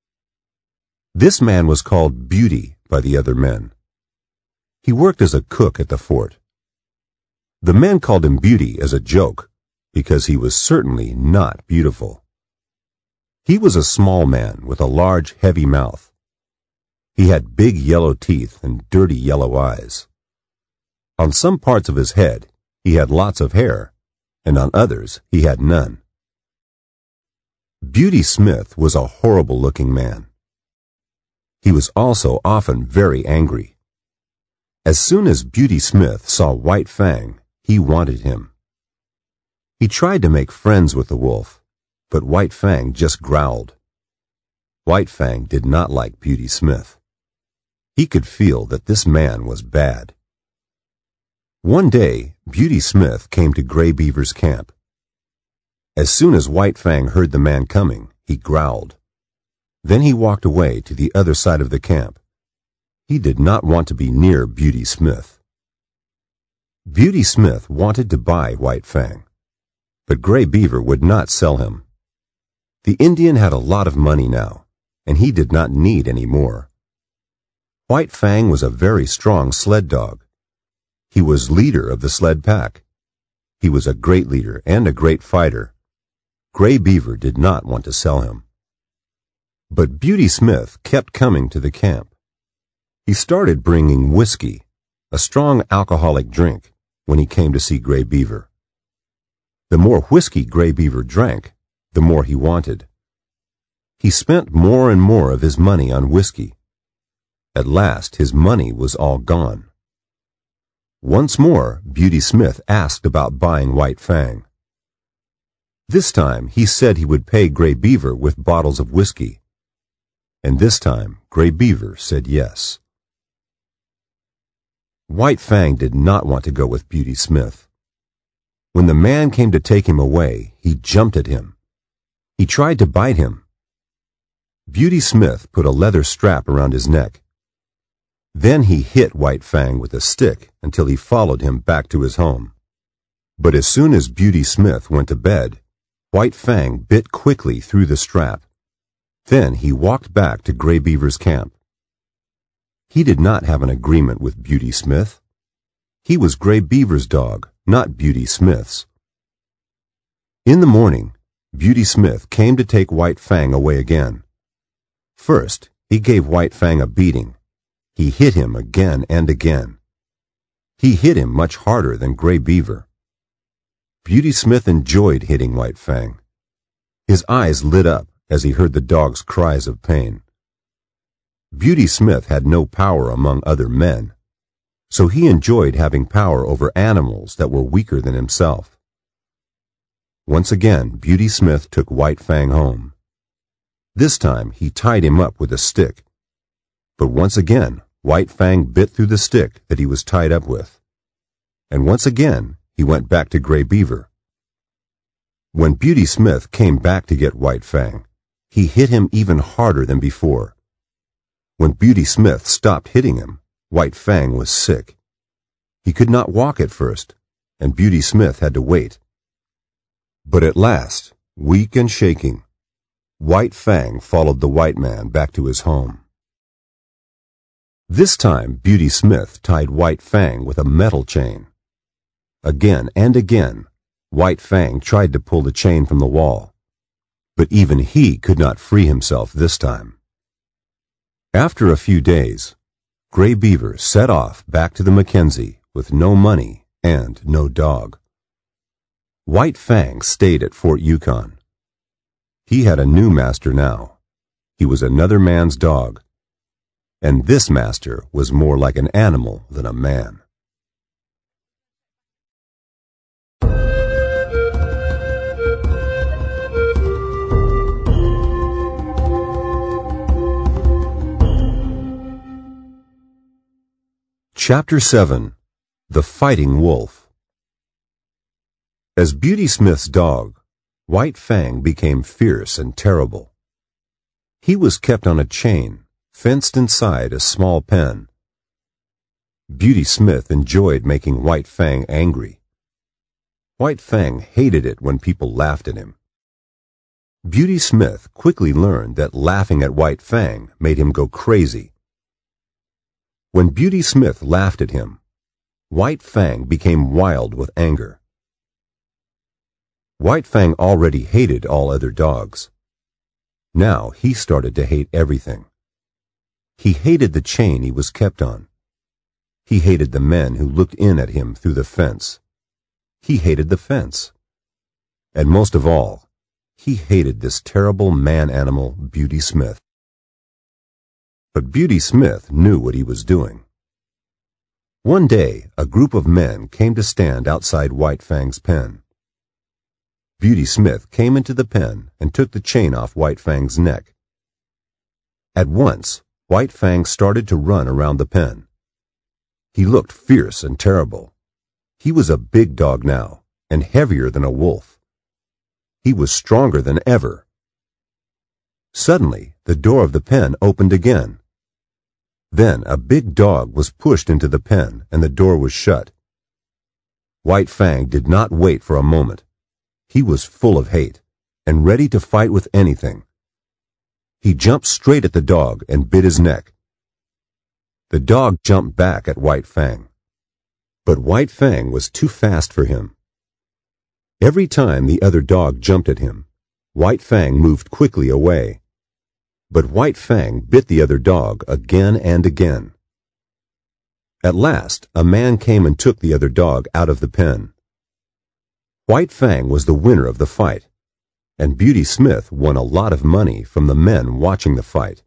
S1: This man was called Beauty by the other men. He worked as a cook at the fort. The men called him Beauty as a joke, because he was certainly not beautiful. He was a small man with a large, heavy mouth. He had big yellow teeth and dirty yellow eyes. On some parts of his head, he had lots of hair, and on others he had none. Beauty Smith was a horrible-looking man. He was also often very angry. As soon as Beauty Smith saw White Fang, he wanted him. He tried to make friends with the wolf, but White Fang just growled. White Fang did not like Beauty Smith. He could feel that this man was bad. One day, Beauty Smith came to Gray Beaver's camp. As soon as White Fang heard the man coming, he growled. Then he walked away to the other side of the camp. He did not want to be near Beauty Smith. Beauty Smith wanted to buy White Fang, but Gray Beaver would not sell him. The Indian had a lot of money now, and he did not need any more. White Fang was a very strong sled dog. He was leader of the sled pack. He was a great leader and a great fighter. Gray Beaver did not want to sell him. But Beauty Smith kept coming to the camp. He started bringing whiskey, a strong alcoholic drink, when he came to see Gray Beaver. The more whiskey Gray Beaver drank, the more he wanted. He spent more and more of his money on whiskey. At last his money was all gone. Once more, Beauty Smith asked about buying White Fang. This time he said he would pay Gray Beaver with bottles of whiskey. And this time Gray Beaver said yes. White Fang did not want to go with Beauty Smith. When the man came to take him away, he jumped at him. He tried to bite him. Beauty Smith put a leather strap around his neck. Then he hit White Fang with a stick until he followed him back to his home. But as soon as Beauty Smith went to bed, White Fang bit quickly through the strap. Then he walked back to Gray Beaver's camp. He did not have an agreement with Beauty Smith. He was Gray Beaver's dog, not Beauty Smith's. In the morning, Beauty Smith came to take White Fang away again. First, he gave White Fang a beating. He hit him again and again. He hit him much harder than Gray Beaver. Beauty Smith enjoyed hitting White Fang. His eyes lit up as he heard the dog's cries of pain. Beauty Smith had no power among other men, so he enjoyed having power over animals that were weaker than himself. Once again, Beauty Smith took White Fang home. This time he tied him up with a stick. But once again, White Fang bit through the stick that he was tied up with. And once again, he went back to Gray Beaver. When Beauty Smith came back to get White Fang, he hit him even harder than before. When Beauty Smith stopped hitting him, White Fang was sick. He could not walk at first, and Beauty Smith had to wait. But at last, weak and shaking, White Fang followed the white man back to his home. This time, Beauty Smith tied White Fang with a metal chain. Again and again, White Fang tried to pull the chain from the wall, but even he could not free himself this time. After a few days, Gray Beaver set off back to the Mackenzie with no money and no dog. White Fang stayed at Fort Yukon. He had a new master now. He was another man's dog, and this master was more like an animal than a man. Chapter seven. The Fighting Wolf. As Beauty Smith's dog, White Fang became fierce and terrible. He was kept on a chain, fenced inside a small pen. Beauty Smith enjoyed making White Fang angry. White Fang hated it when people laughed at him. Beauty Smith quickly learned that laughing at White Fang made him go crazy. When Beauty Smith laughed at him, White Fang became wild with anger. White Fang already hated all other dogs. Now he started to hate everything. He hated the chain he was kept on. He hated the men who looked in at him through the fence. He hated the fence. And most of all, he hated this terrible man-animal, Beauty Smith. But Beauty Smith knew what he was doing. One day, a group of men came to stand outside White Fang's pen. Beauty Smith came into the pen and took the chain off White Fang's neck. At once, White Fang started to run around the pen. He looked fierce and terrible. He was a big dog now, and heavier than a wolf. He was stronger than ever. Suddenly, the door of the pen opened again. Then a big dog was pushed into the pen, and the door was shut. White Fang did not wait for a moment. He was full of hate, and ready to fight with anything. He jumped straight at the dog and bit his neck. The dog jumped back at White Fang. But White Fang was too fast for him. Every time the other dog jumped at him, White Fang moved quickly away. But White Fang bit the other dog again and again. At last, a man came and took the other dog out of the pen. White Fang was the winner of the fight, and Beauty Smith won a lot of money from the men watching the fight.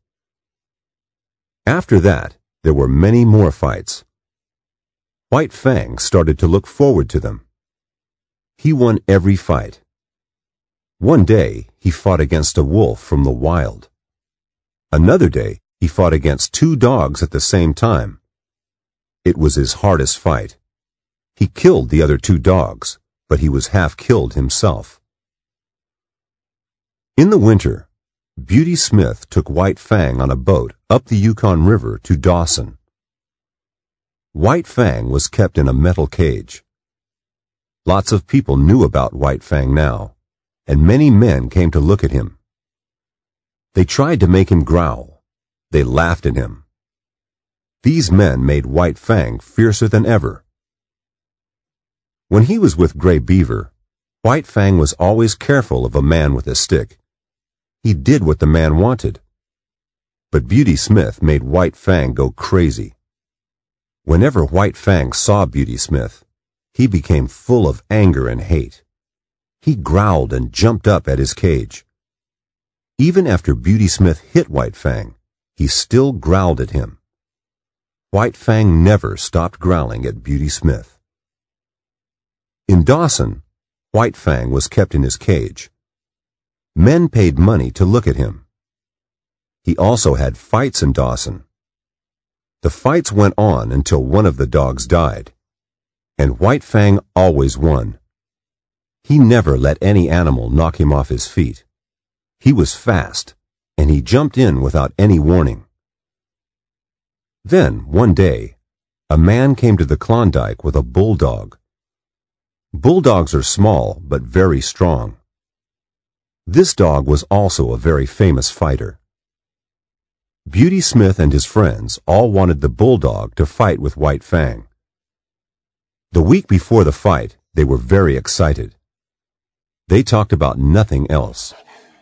S1: After that, there were many more fights. White Fang started to look forward to them. He won every fight. One day, he fought against a wolf from the wild. Another day, he fought against two dogs at the same time. It was his hardest fight. He killed the other two dogs, but he was half killed himself. In the winter, Beauty Smith took White Fang on a boat up the Yukon River to Dawson. White Fang was kept in a metal cage. Lots of people knew about White Fang now, and many men came to look at him. They tried to make him growl. They laughed at him. These men made White Fang fiercer than ever. When he was with Gray Beaver, White Fang was always careful of a man with a stick. He did what the man wanted. But Beauty Smith made White Fang go crazy. Whenever White Fang saw Beauty Smith, he became full of anger and hate. He growled and jumped up at his cage. Even after Beauty Smith hit White Fang, he still growled at him. White Fang never stopped growling at Beauty Smith. In Dawson, White Fang was kept in his cage. Men paid money to look at him. He also had fights in Dawson. The fights went on until one of the dogs died, and White Fang always won. He never let any animal knock him off his feet. He was fast, and he jumped in without any warning. Then, one day, a man came to the Klondike with a bulldog. Bulldogs are small, but very strong. This dog was also a very famous fighter. Beauty Smith and his friends all wanted the bulldog to fight with White Fang. The week before the fight, they were very excited. They talked about nothing else.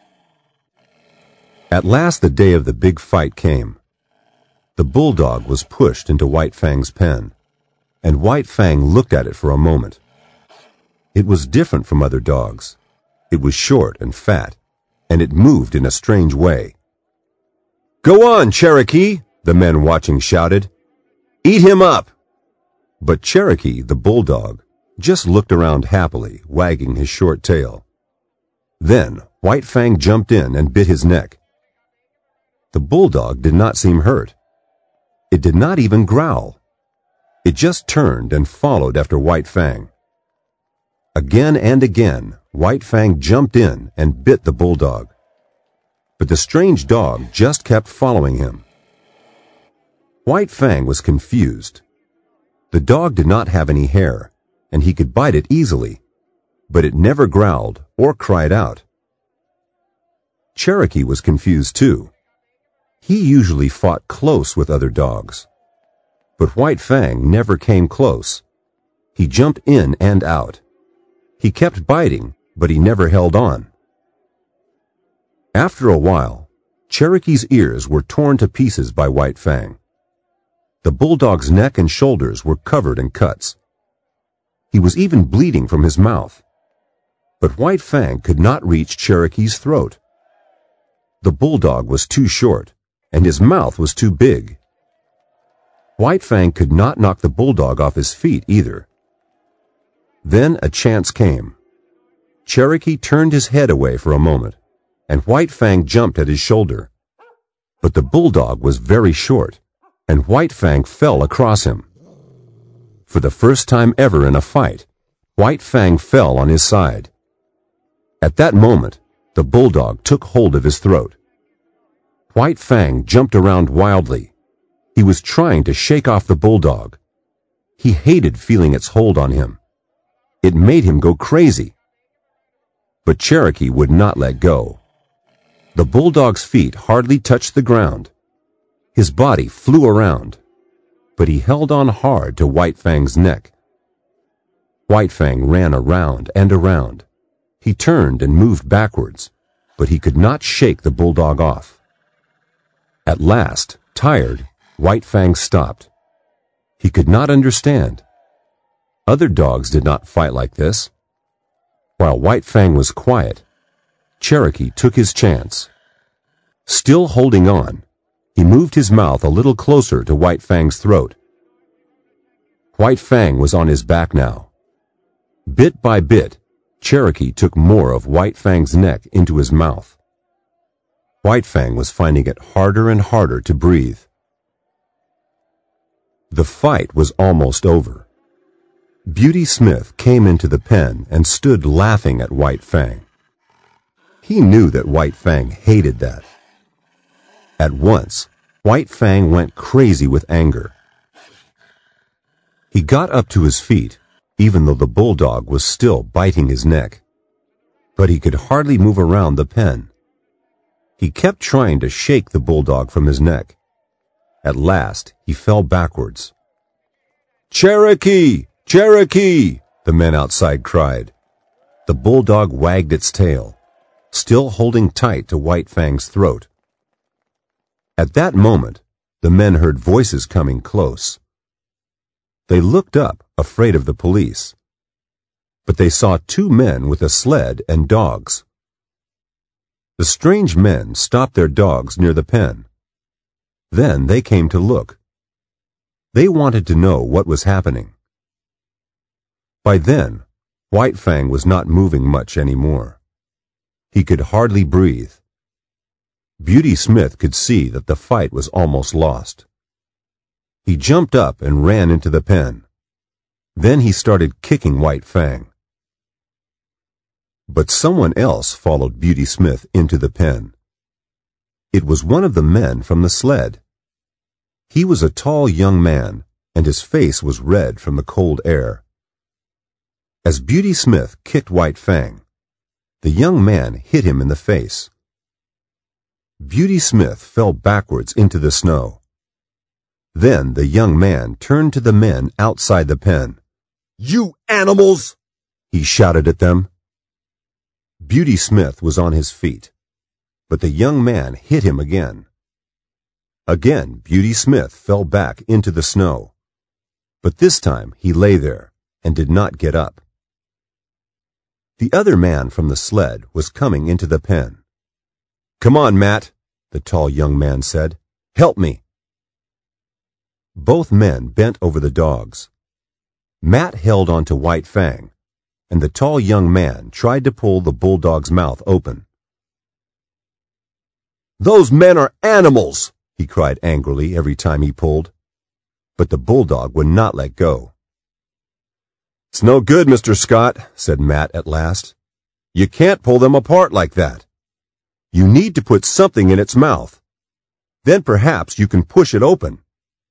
S1: At last the day of the big fight came. The bulldog was pushed into White Fang's pen, and White Fang looked at it for a moment. It was different from other dogs. It was short and fat, and it moved in a strange way. "Go on, Cherokee!" the men watching shouted. "Eat him up!" But Cherokee, the bulldog, just looked around happily, wagging his short tail. Then White Fang jumped in and bit his neck. The bulldog did not seem hurt. It did not even growl. It just turned and followed after White Fang. Again and again, White Fang jumped in and bit the bulldog. But the strange dog just kept following him. White Fang was confused. The dog did not have any hair, and he could bite it easily, but it never growled or cried out. Cherokee was confused too. He usually fought close with other dogs. But White Fang never came close. He jumped in and out. He kept biting, but he never held on. After a while, Cherokee's ears were torn to pieces by White Fang. The bulldog's neck and shoulders were covered in cuts. He was even bleeding from his mouth. But White Fang could not reach Cherokee's throat. The bulldog was too short, and his mouth was too big. White Fang could not knock the bulldog off his feet either. Then a chance came. Cherokee turned his head away for a moment, and White Fang jumped at his shoulder. But the bulldog was very short, and White Fang fell across him. For the first time ever in a fight, White Fang fell on his side. At that moment, the bulldog took hold of his throat. White Fang jumped around wildly. He was trying to shake off the bulldog. He hated feeling its hold on him. It made him go crazy. But Cherokee would not let go. The bulldog's feet hardly touched the ground. His body flew around, but he held on hard to White Fang's neck. White Fang ran around and around. He turned and moved backwards, but he could not shake the bulldog off. At last, tired, White Fang stopped. He could not understand. Other dogs did not fight like this. While White Fang was quiet, Cherokee took his chance. Still holding on, he moved his mouth a little closer to White Fang's throat. White Fang was on his back now. Bit by bit, Cherokee took more of White Fang's neck into his mouth. White Fang was finding it harder and harder to breathe. The fight was almost over. Beauty Smith came into the pen and stood laughing at White Fang. He knew that White Fang hated that. At once, White Fang went crazy with anger. He got up to his feet, even though the bulldog was still biting his neck. But he could hardly move around the pen. He kept trying to shake the bulldog from his neck. At last, he fell backwards. "Cherokee! Cherokee!" the men outside cried. The bulldog wagged its tail, still holding tight to White Fang's throat. At that moment, the men heard voices coming close. They looked up, afraid of the police. But they saw two men with a sled and dogs. The strange men stopped their dogs near the pen. Then they came to look. They wanted to know what was happening. By then, White Fang was not moving much anymore. He could hardly breathe. Beauty Smith could see that the fight was almost lost. He jumped up and ran into the pen. Then he started kicking White Fang. But someone else followed Beauty Smith into the pen. It was one of the men from the sled. He was a tall young man, and his face was red from the cold air. As Beauty Smith kicked White Fang, the young man hit him in the face. Beauty Smith fell backwards into the snow. Then the young man turned to the men outside the pen. "You animals!" he shouted at them. Beauty Smith was on his feet, but the young man hit him again. Again, Beauty Smith fell back into the snow, but this time he lay there and did not get up. The other man from the sled was coming into the pen. "Come on, Matt," the tall young man said. "Help me." Both men bent over the dogs. Matt held on to White Fang, and the tall young man tried to pull the bulldog's mouth open. "Those men are animals!" he cried angrily every time he pulled. But the bulldog would not let go. "It's no good, Mister Scott," said Matt at last. "You can't pull them apart like that. You need to put something in its mouth. Then perhaps you can push it open."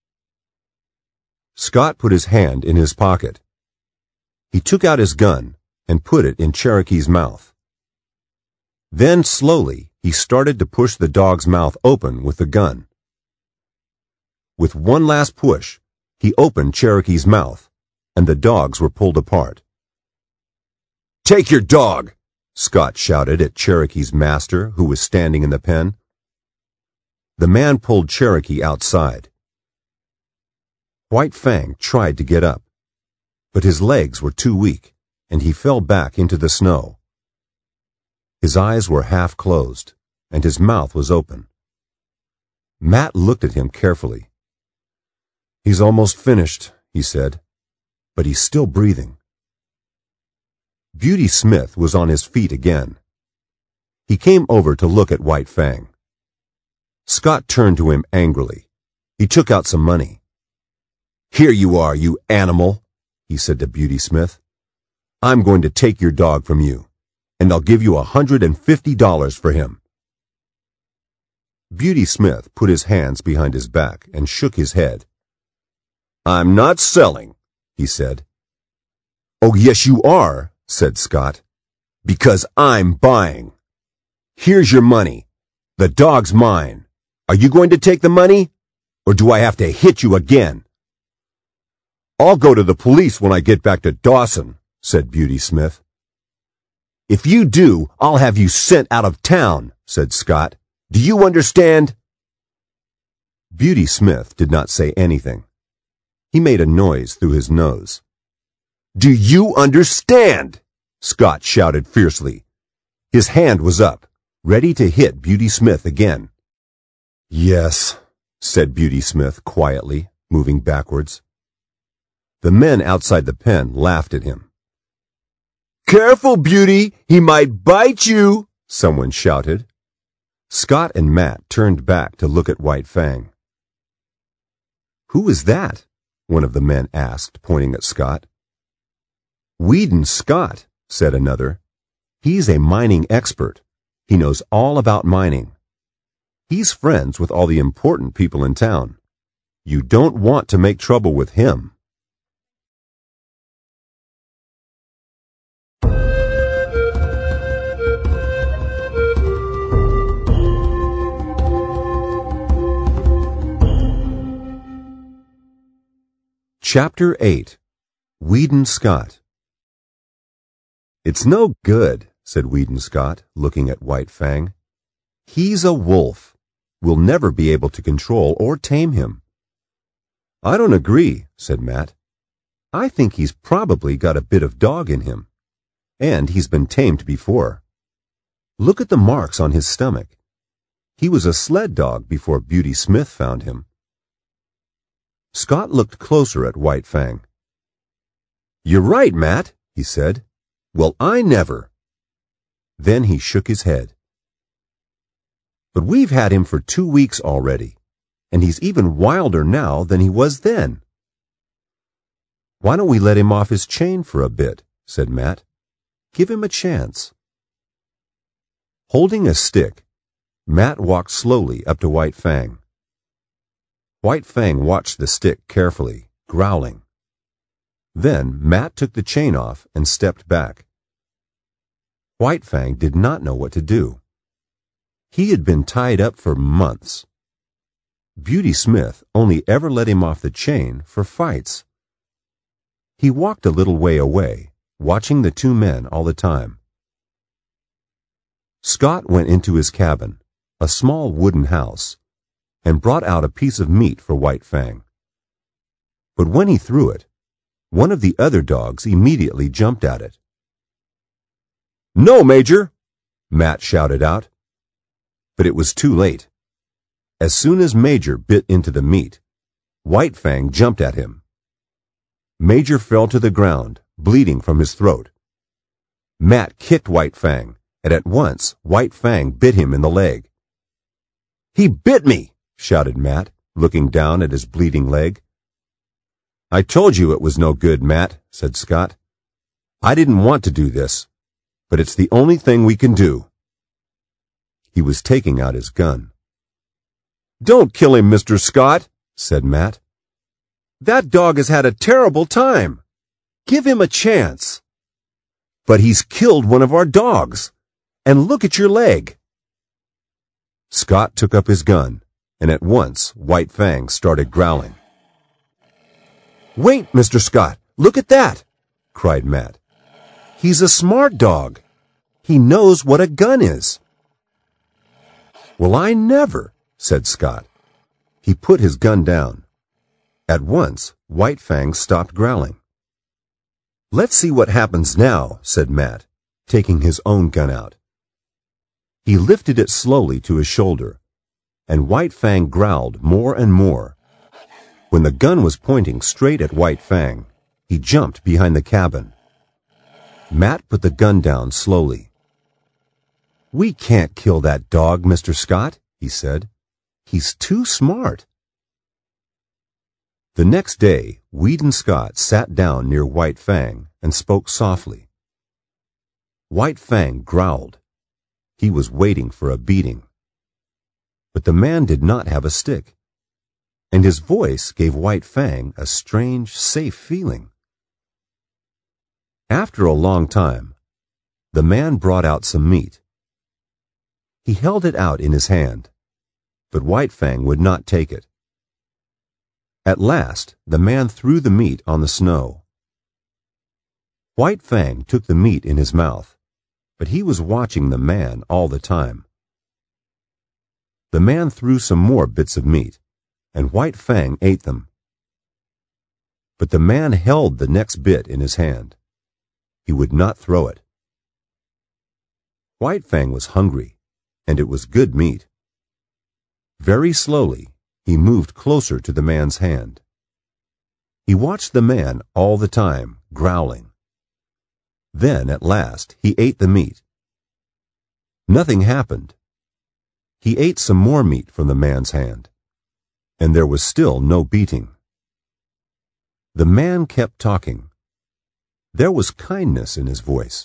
S1: Scott put his hand in his pocket. He took out his gun and put it in Cherokee's mouth. Then slowly he started to push the dog's mouth open with the gun. With one last push, he opened Cherokee's mouth, and the dogs were pulled apart. "Take your dog!" Scott shouted at Cherokee's master, who was standing in the pen. The man pulled Cherokee outside. White Fang tried to get up, but his legs were too weak, and he fell back into the snow. His eyes were half closed, and his mouth was open. Matt looked at him carefully. "He's almost finished," he said, "but he's still breathing." Beauty Smith was on his feet again. He came over to look at White Fang. Scott turned to him angrily. He took out some money. "Here you are, you animal," he said to Beauty Smith. "I'm going to take your dog from you, and I'll give you a hundred and fifty dollars for him." Beauty Smith put his hands behind his back and shook his head. "I'm not selling," he said. "Oh, yes, you are," said Scott, "because I'm buying. Here's your money. The dog's mine. Are you going to take the money, or do I have to hit you again?" "I'll go to the police when I get back to Dawson," said Beauty Smith. "If you do, I'll have you sent out of town," said Scott. "Do you understand?" Beauty Smith did not say anything. He made a noise through his nose. "Do you understand?" Scott shouted fiercely. His hand was up, ready to hit Beauty Smith again. "Yes," said Beauty Smith quietly, moving backwards. The men outside the pen laughed at him. "Careful, Beauty! He might bite you!" someone shouted. Scott and Matt turned back to look at White Fang. "Who is that?" one of the men asked, pointing at Scott. "Weedon Scott," said another. "He's a mining expert. He knows all about mining. He's friends with all the important people in town. You don't want to make trouble with him." Chapter eight. Weedon Scott. "It's no good," said Weedon Scott, looking at White Fang. "He's a wolf. We'll never be able to control or tame him." "I don't agree," said Matt. I think he's probably got a bit of dog in him. And he's been tamed before. Look at the marks on his stomach. He was a sled dog before Beauty Smith found him." Scott looked closer at White Fang. "You're right, Matt," he said. "Well, I never." Then he shook his head. "But we've had him for two weeks already, and he's even wilder now than he was then." "Why don't we let him off his chain for a bit?" said Matt. "Give him a chance." Holding a stick, Matt walked slowly up to White Fang. White Fang watched the stick carefully, growling. Then Matt took the chain off and stepped back. White Fang did not know what to do. He had been tied up for months. Beauty Smith only ever let him off the chain for fights. He walked a little way away, watching the two men all the time. Scott went into his cabin, a small wooden house, and brought out a piece of meat for White Fang. But when he threw it, one of the other dogs immediately jumped at it. "No, Major!" Matt shouted out. But it was too late. As soon as Major bit into the meat, White Fang jumped at him. Major fell to the ground, bleeding from his throat. Matt kicked White Fang, and at once White Fang bit him in the leg. "He bit me!" shouted Matt, looking down at his bleeding leg. "I told you it was no good, Matt," said Scott. "I didn't want to do this, but it's the only thing we can do." He was taking out his gun. "Don't kill him, Mister Scott," said Matt. "That dog has had a terrible time. Give him a chance." "But he's killed one of our dogs. And look at your leg." Scott took up his gun, and at once White Fang started growling. "Wait, Mister Scott, look at that!" cried Matt. "He's a smart dog. He knows what a gun is." "Well, I never," said Scott. He put his gun down. At once, White Fang stopped growling. "Let's see what happens now," said Matt, taking his own gun out. He lifted it slowly to his shoulder, and White Fang growled more and more. When the gun was pointing straight at White Fang, he jumped behind the cabin. Matt put the gun down slowly. "We can't kill that dog, Mister Scott," he said. "He's too smart." The next day, Weedon Scott sat down near White Fang and spoke softly. White Fang growled. He was waiting for a beating. But the man did not have a stick, and his voice gave White Fang a strange, safe feeling. After a long time, the man brought out some meat. He held it out in his hand, but White Fang would not take it. At last, the man threw the meat on the snow. White Fang took the meat in his mouth, but he was watching the man all the time. The man threw some more bits of meat, and White Fang ate them. But the man held the next bit in his hand. He would not throw it. White Fang was hungry, and it was good meat. Very slowly, he moved closer to the man's hand. He watched the man all the time, growling. Then, at last, he ate the meat. Nothing happened. He ate some more meat from the man's hand, and there was still no beating. The man kept talking. There was kindness in his voice.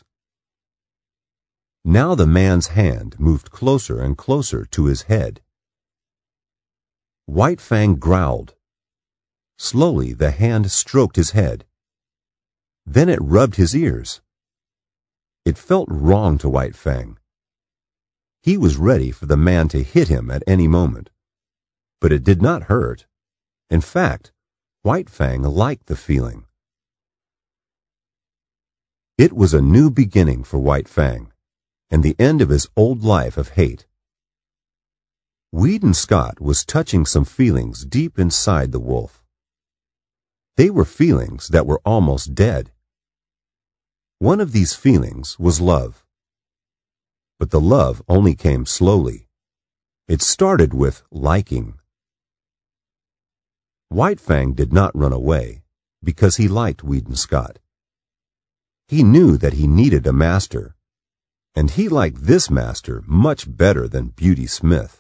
S1: Now the man's hand moved closer and closer to his head. White Fang growled. Slowly the hand stroked his head. Then it rubbed his ears. It felt wrong to White Fang. He was ready for the man to hit him at any moment, but it did not hurt. In fact, White Fang liked the feeling. It was a new beginning for White Fang, and the end of his old life of hate. Weedon Scott was touching some feelings deep inside the wolf. They were feelings that were almost dead. One of these feelings was love. But the love only came slowly. It started with liking. White Fang did not run away because he liked Weedon Scott. He knew that he needed a master, and he liked this master much better than Beauty Smith.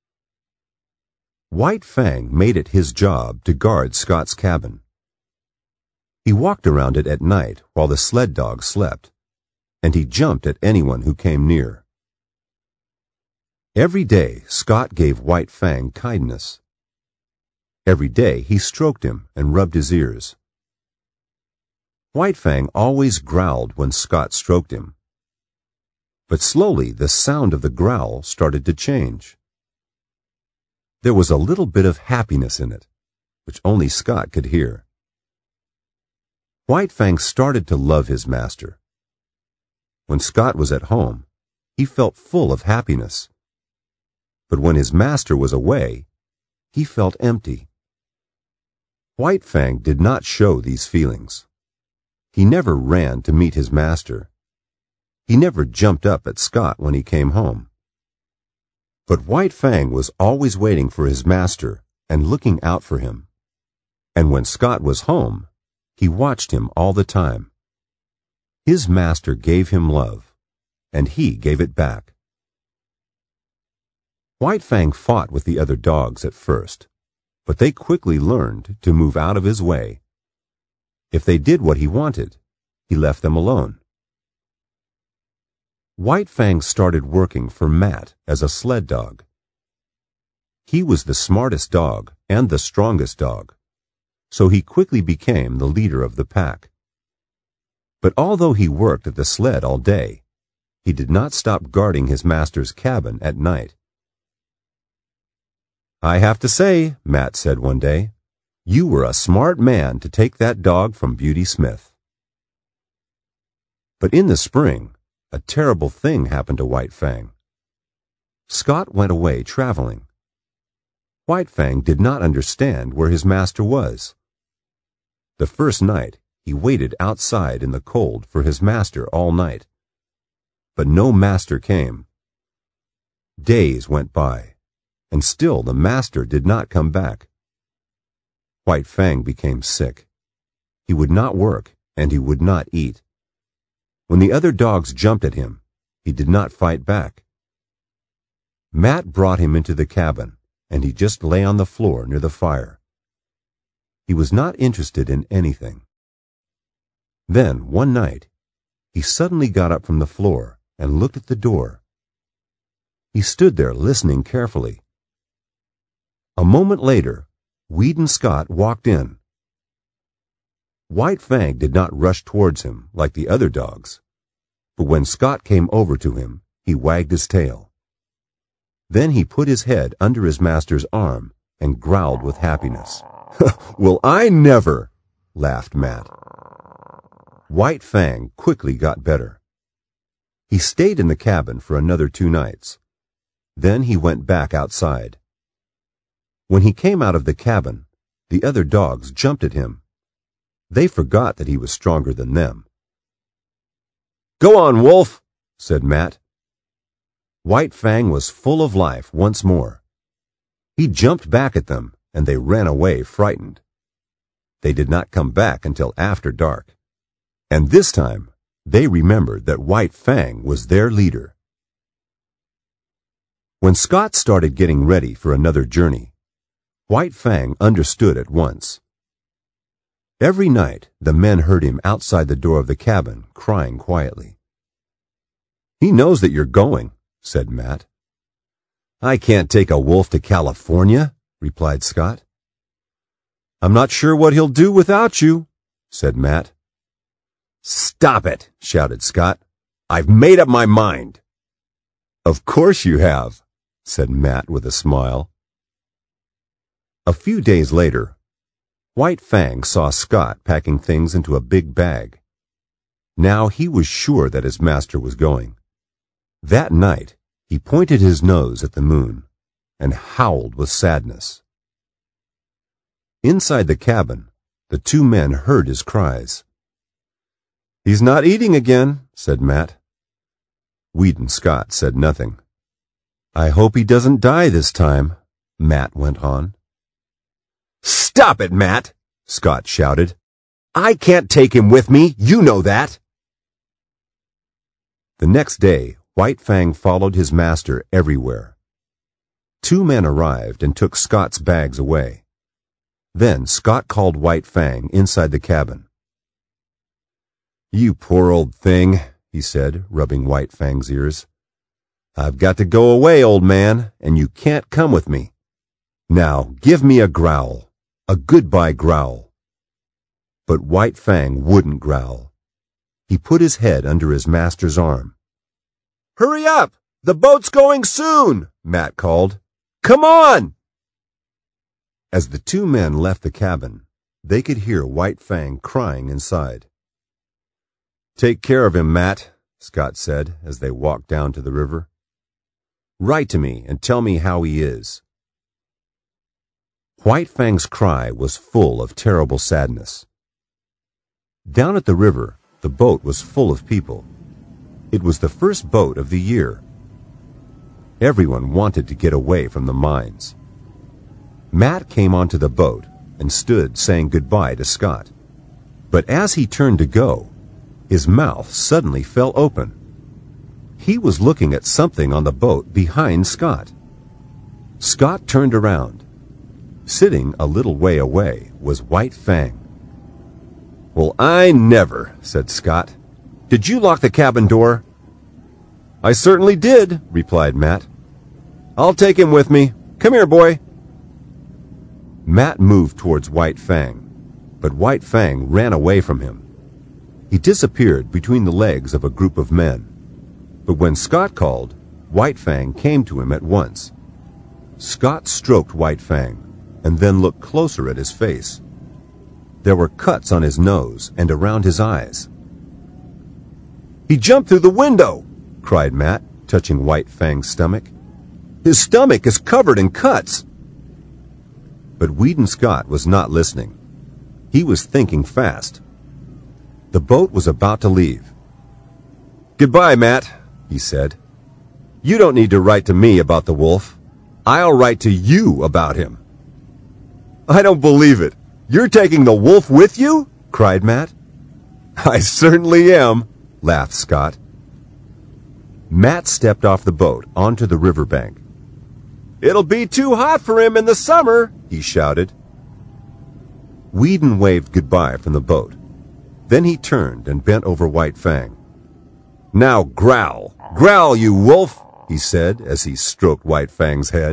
S1: White Fang made it his job to guard Scott's cabin. He walked around it at night while the sled dogs slept, and he jumped at anyone who came near. Every day Scott gave White Fang kindness. Every day he stroked him and rubbed his ears. White Fang always growled when Scott stroked him. But slowly the sound of the growl started to change. There was a little bit of happiness in it, which only Scott could hear. White Fang started to love his master. When Scott was at home, he felt full of happiness. But when his master was away, he felt empty. White Fang did not show these feelings. He never ran to meet his master. He never jumped up at Scott when he came home. But White Fang was always waiting for his master and looking out for him. And when Scott was home, he watched him all the time. His master gave him love, and he gave it back. White Fang fought with the other dogs at first, but they quickly learned to move out of his way. If they did what he wanted, he left them alone. White Fang started working for Matt as a sled dog. He was the smartest dog and the strongest dog, so he quickly became the leader of the pack. But although he worked at the sled all day, he did not stop guarding his master's cabin at night. "I have to say," Matt said one day, "you were a smart man to take that dog from Beauty Smith." But in the spring, a terrible thing happened to White Fang. Scott went away traveling. White Fang did not understand where his master was. The first night, he waited outside in the cold for his master all night. But no master came. Days went by, and still the master did not come back. White Fang became sick. He would not work, and he would not eat. When the other dogs jumped at him, he did not fight back. Matt brought him into the cabin, and he just lay on the floor near the fire. He was not interested in anything. Then, one night, he suddenly got up from the floor and looked at the door. He stood there listening carefully. A moment later, Weedon Scott walked in. White Fang did not rush towards him like the other dogs, but when Scott came over to him, he wagged his tail. Then he put his head under his master's arm and growled with happiness. "Well, I never!" laughed Matt. White Fang quickly got better. He stayed in the cabin for another two nights. Then he went back outside. When he came out of the cabin, the other dogs jumped at him. They forgot that he was stronger than them. "Go on, Wolf," said Matt. White Fang was full of life once more. He jumped back at them, and they ran away frightened. They did not come back until after dark. And this time, they remembered that White Fang was their leader. When Scott started getting ready for another journey, White Fang understood at once. Every night, the men heard him outside the door of the cabin, crying quietly. "He knows that you're going," said Matt. "I can't take a wolf to California," replied Scott. "I'm not sure what he'll do without you," said Matt. "Stop it," shouted Scott. "I've made up my mind." "Of course you have," said Matt with a smile. A few days later, White Fang saw Scott packing things into a big bag. Now he was sure that his master was going. That night, he pointed his nose at the moon and howled with sadness. Inside the cabin, The two men heard his cries. "He's not eating again," said Matt. Weedon Scott said nothing. "I hope he doesn't die this time," Matt went on. "Stop it, Matt!" Scott shouted. "I can't take him with me, you know that." The next day, White Fang followed his master everywhere. Two men arrived and took Scott's bags away. Then Scott called White Fang inside the cabin. "You poor old thing," he said, rubbing White Fang's ears. "I've got to go away, old man, and you can't come with me. Now, give me a growl, a goodbye growl." But White Fang wouldn't growl. He put his head under his master's arm. "Hurry up! The boat's going soon!" Matt called. "Come on!" As the two men left the cabin, they could hear White Fang crying inside. "Take care of him, Matt," Scott said as they walked down to the river. "Write to me and tell me how he is." White Fang's cry was full of terrible sadness. Down at the river, the boat was full of people. It was the first boat of the year. Everyone wanted to get away from the mines. Matt came onto the boat and stood saying goodbye to Scott. But as he turned to go, his mouth suddenly fell open. He was looking at something on the boat behind Scott. Scott turned around. Sitting a little way away was White Fang. "Well, I never," said Scott. "Did you lock the cabin door?" "I certainly did," replied Matt. "I'll take him with me. Come here, boy." Matt moved towards White Fang, but White Fang ran away from him. He disappeared between the legs of a group of men. But when Scott called, White Fang came to him at once. Scott stroked White Fang and then looked closer at his face. There were cuts on his nose and around his eyes. "He jumped through the window!" cried Matt, touching White Fang's stomach. "His stomach is covered in cuts!" But Weedon Scott was not listening. He was thinking fast. The boat was about to leave. "Goodbye, Matt," he said. "You don't need to write to me about the wolf. I'll write to you about him." "I don't believe it. You're taking the wolf with you?" cried Matt. "I certainly am," laughed Scott. Matt stepped off the boat onto the riverbank. "It'll be too hot for him in the summer," he shouted. Weedon waved goodbye from the boat. Then he turned and bent over White Fang. "Now growl, growl, you wolf," he said as he stroked White Fang's head.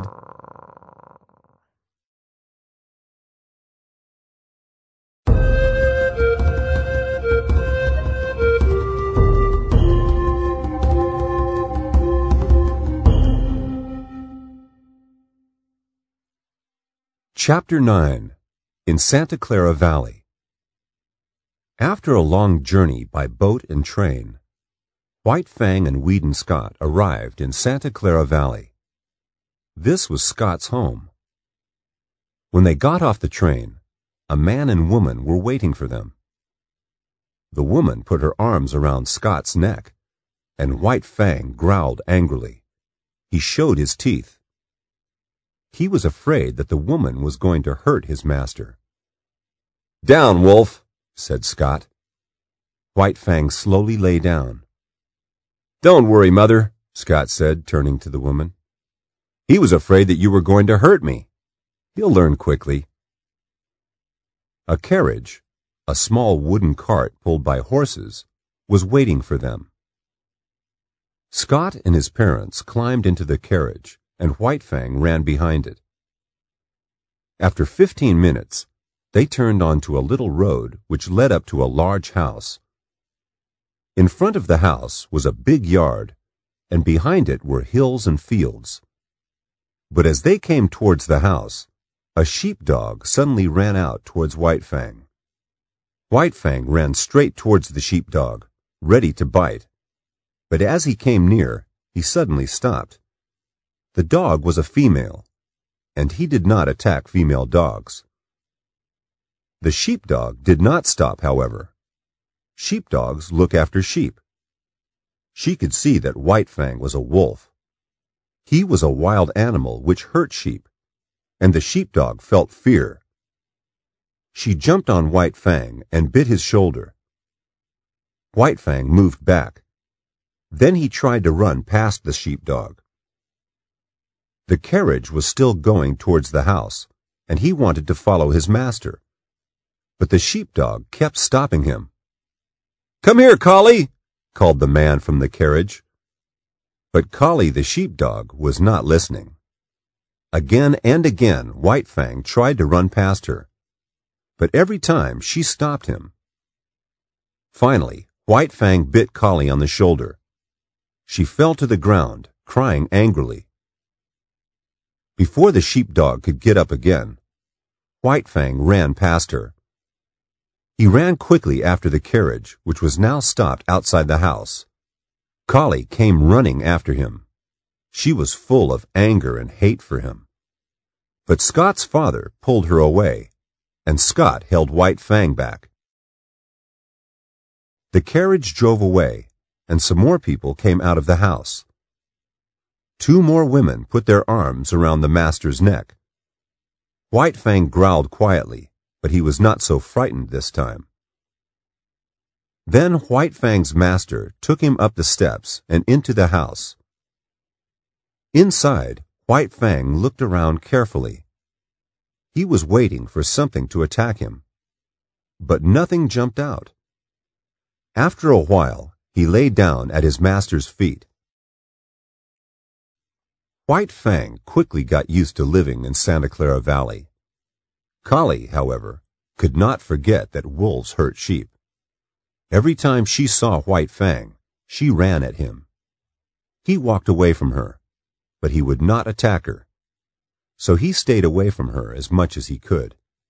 S1: Chapter nine. In Santa Clara Valley. After a long journey by boat and train, White Fang and Weedon Scott arrived in Santa Clara Valley. This was Scott's home. When they got off the train, a man and woman were waiting for them. The woman put her arms around Scott's neck, and White Fang growled angrily. He showed his teeth. He was afraid that the woman was going to hurt his master. "Down, wolf," said Scott. White Fang slowly lay down. "Don't worry, mother," Scott said, turning to the woman. "He was afraid that you were going to hurt me. He'll learn quickly." A carriage, a small wooden cart pulled by horses, was waiting for them. Scott and his parents climbed into the carriage, and White Fang ran behind it. After fifteen minutes, they turned onto a little road which led up to a large house. In front of the house was a big yard, and behind it were hills and fields. But as they came towards the house, a sheepdog suddenly ran out towards White Fang. White Fang ran straight towards the sheepdog, ready to bite. But as he came near, he suddenly stopped. The dog was a female, and he did not attack female dogs. The sheepdog did not stop, however. Sheepdogs look after sheep. She could see that White Fang was a wolf. He was a wild animal which hurt sheep, and the sheepdog felt fear. She jumped on White Fang and bit his shoulder. White Fang moved back. Then he tried to run past the sheepdog. The carriage was still going towards the house, and he wanted to follow his master. But the sheepdog kept stopping him. "Come here, Collie," called the man from the carriage. But Collie the sheepdog was not listening. Again and again White Fang tried to run past her, but every time she stopped him. Finally, White Fang bit Collie on the shoulder. She fell to the ground, crying angrily. Before the sheepdog could get up again, White Fang ran past her. He ran quickly after the carriage, which was now stopped outside the house. Collie came running after him. She was full of anger and hate for him. But Scott's father pulled her away, and Scott held White Fang back. The carriage drove away, and some more people came out of the house. Two more women put their arms around the master's neck. White Fang growled quietly, but he was not so frightened this time. Then White Fang's master took him up the steps and into the house. Inside, White Fang looked around carefully. He was waiting for something to attack him, but nothing jumped out. After a while, he lay down at his master's feet. White Fang quickly got used to living in Santa Clara Valley. Collie, however, could not forget that wolves hurt sheep. Every time she saw White Fang, she ran at him. He walked away from her, but he would not attack her, so he stayed away from her as much as he could.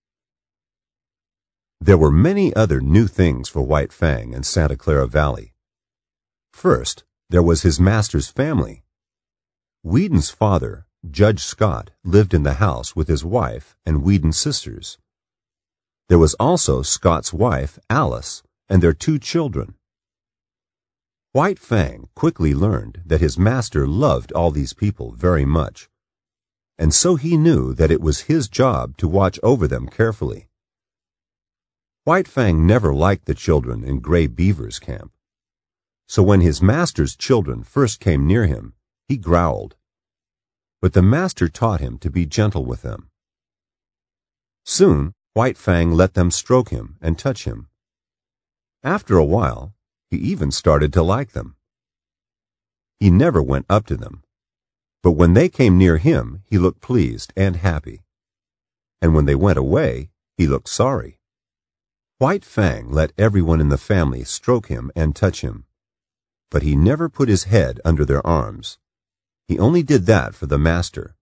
S1: There were many other new things for White Fang in Santa Clara Valley. First, there was his master's family. Whedon's father, Judge Scott, lived in the house with his wife and Whedon's sisters. There was also Scott's wife, Alice, and their two children. White Fang quickly learned that his master loved all these people very much, and so he knew that it was his job to watch over them carefully. White Fang never liked the children in Gray Beaver's camp, so when his master's children first came near him, he growled. But the master taught him to be gentle with them. Soon, White Fang let them stroke him and touch him. After a while, he even started to like them. He never went up to them, but when they came near him, he looked pleased and happy. And when they went away, he looked sorry. White Fang let everyone in the family stroke him and touch him, but he never put his head under their arms. He only did that for the master.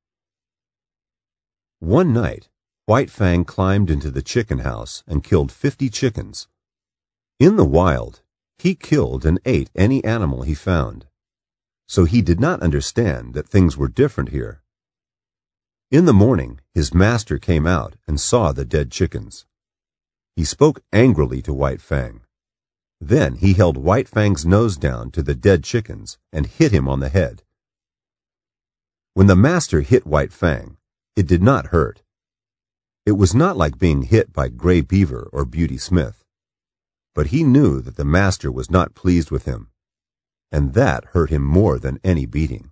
S1: One night, White Fang climbed into the chicken house and killed fifty chickens. In the wild, he killed and ate any animal he found, so he did not understand that things were different here. In the morning, his master came out and saw the dead chickens. He spoke angrily to White Fang. Then he held White Fang's nose down to the dead chickens and hit him on the head. When the master hit White Fang, it did not hurt. It was not like being hit by Gray Beaver or Beauty Smith. But he knew that the master was not pleased with him, and that hurt him more than any beating.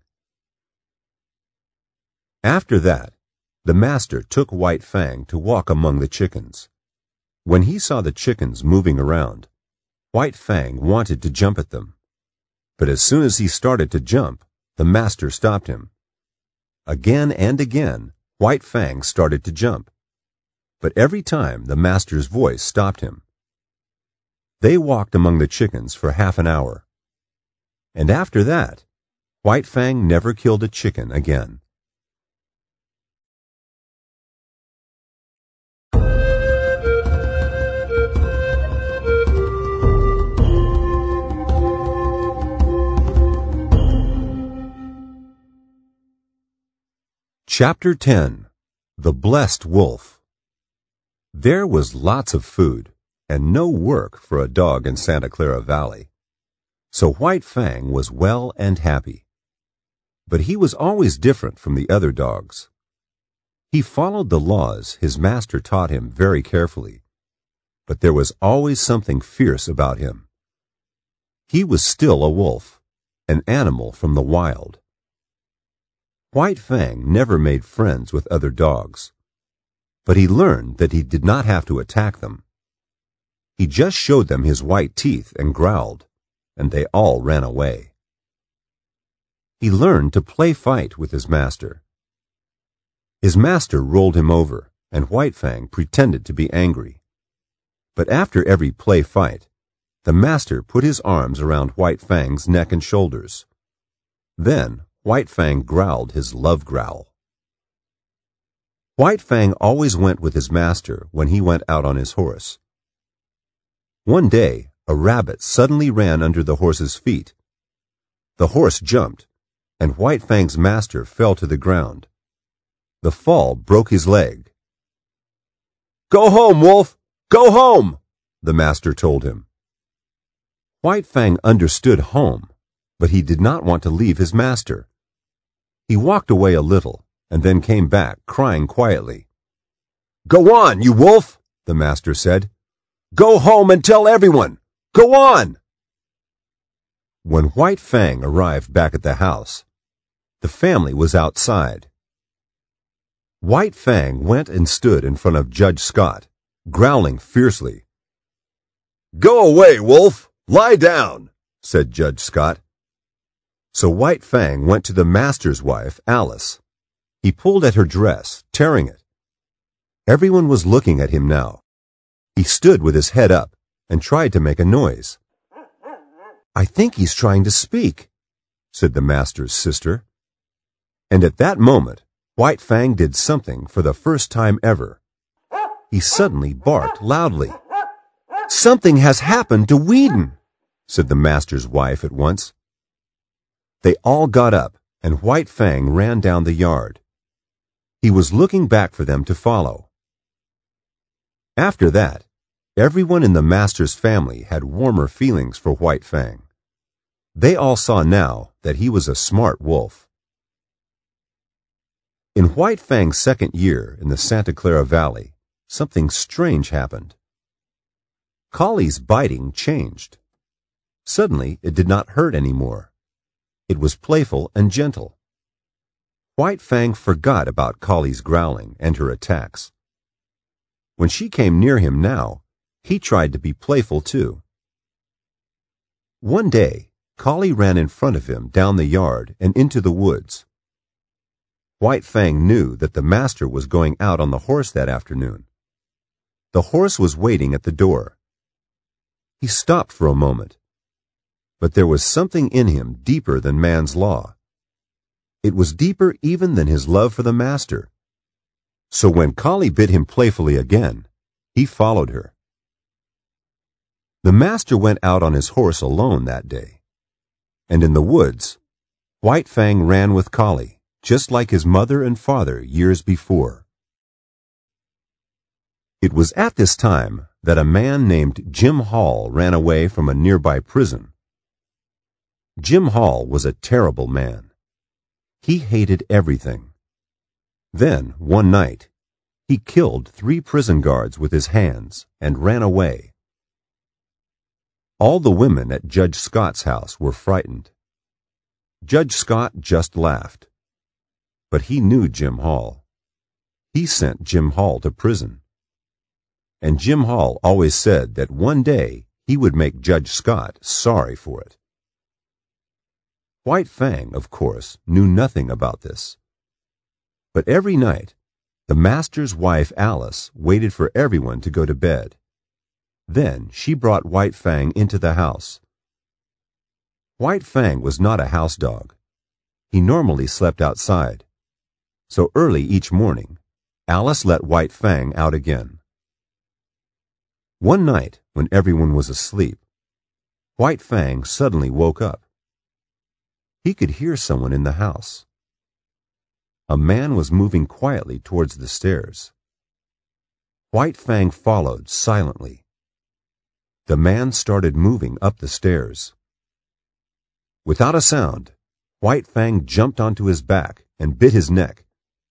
S1: After that, the master took White Fang to walk among the chickens. When he saw the chickens moving around, White Fang wanted to jump at them. But as soon as he started to jump, the master stopped him. Again and again, White Fang started to jump, but every time the master's voice stopped him. They walked among the chickens for half an hour, and after that, White Fang never killed a chicken again. Chapter ten. The Blessed Wolf. There was lots of food and no work for a dog in Santa Clara Valley. So White Fang was well and happy. But he was always different from the other dogs. He followed the laws his master taught him very carefully, but there was always something fierce about him. He was still a wolf, an animal from the wild. White Fang never made friends with other dogs, but he learned that he did not have to attack them. He just showed them his white teeth and growled, and they all ran away. He learned to play fight with his master. His master rolled him over, and White Fang pretended to be angry. But after every play fight, the master put his arms around White Fang's neck and shoulders. Then White Fang growled his love growl. White Fang always went with his master when he went out on his horse. One day, a rabbit suddenly ran under the horse's feet. The horse jumped, and White Fang's master fell to the ground. The fall broke his leg. "Go home, Wolf! Go home!" the master told him. White Fang understood home, but he did not want to leave his master. He walked away a little, and then came back, crying quietly. "Go on, you wolf!" the master said. "Go home and tell everyone! Go on!" When White Fang arrived back at the house, the family was outside. White Fang went and stood in front of Judge Scott, growling fiercely. "Go away, wolf! Lie down!" said Judge Scott. So White Fang went to the master's wife, Alice. He pulled at her dress, tearing it. Everyone was looking at him now. He stood with his head up and tried to make a noise. "I think he's trying to speak," said the master's sister. And at that moment, White Fang did something for the first time ever. He suddenly barked loudly. "Something has happened to Weedon," said the master's wife at once. They all got up, and White Fang ran down the yard. He was looking back for them to follow. After that, everyone in the master's family had warmer feelings for White Fang. They all saw now that he was a smart wolf. In White Fang's second year in the Santa Clara Valley, something strange happened. Collie's biting changed. Suddenly, it did not hurt anymore. It was playful and gentle. White Fang forgot about Collie's growling and her attacks. When she came near him now, he tried to be playful too. One day, Collie ran in front of him down the yard and into the woods. White Fang knew that the master was going out on the horse that afternoon. The horse was waiting at the door. He stopped for a moment. But there was something in him deeper than man's law. It was deeper even than his love for the master. So when Collie bit him playfully again, he followed her. The master went out on his horse alone that day. And in the woods, White Fang ran with Collie, just like his mother and father years before. It was at this time that a man named Jim Hall ran away from a nearby prison. Jim Hall was a terrible man. He hated everything. Then, one night, he killed three prison guards with his hands and ran away. All the women at Judge Scott's house were frightened. Judge Scott just laughed. But he knew Jim Hall. He sent Jim Hall to prison. And Jim Hall always said that one day he would make Judge Scott sorry for it. White Fang, of course, knew nothing about this. But every night, the master's wife Alice waited for everyone to go to bed. Then she brought White Fang into the house. White Fang was not a house dog. He normally slept outside. So early each morning, Alice let White Fang out again. One night, when everyone was asleep, White Fang suddenly woke up. He could hear someone in the house. A man was moving quietly towards the stairs. White Fang followed silently. The man started moving up the stairs. Without a sound, White Fang jumped onto his back and bit his neck.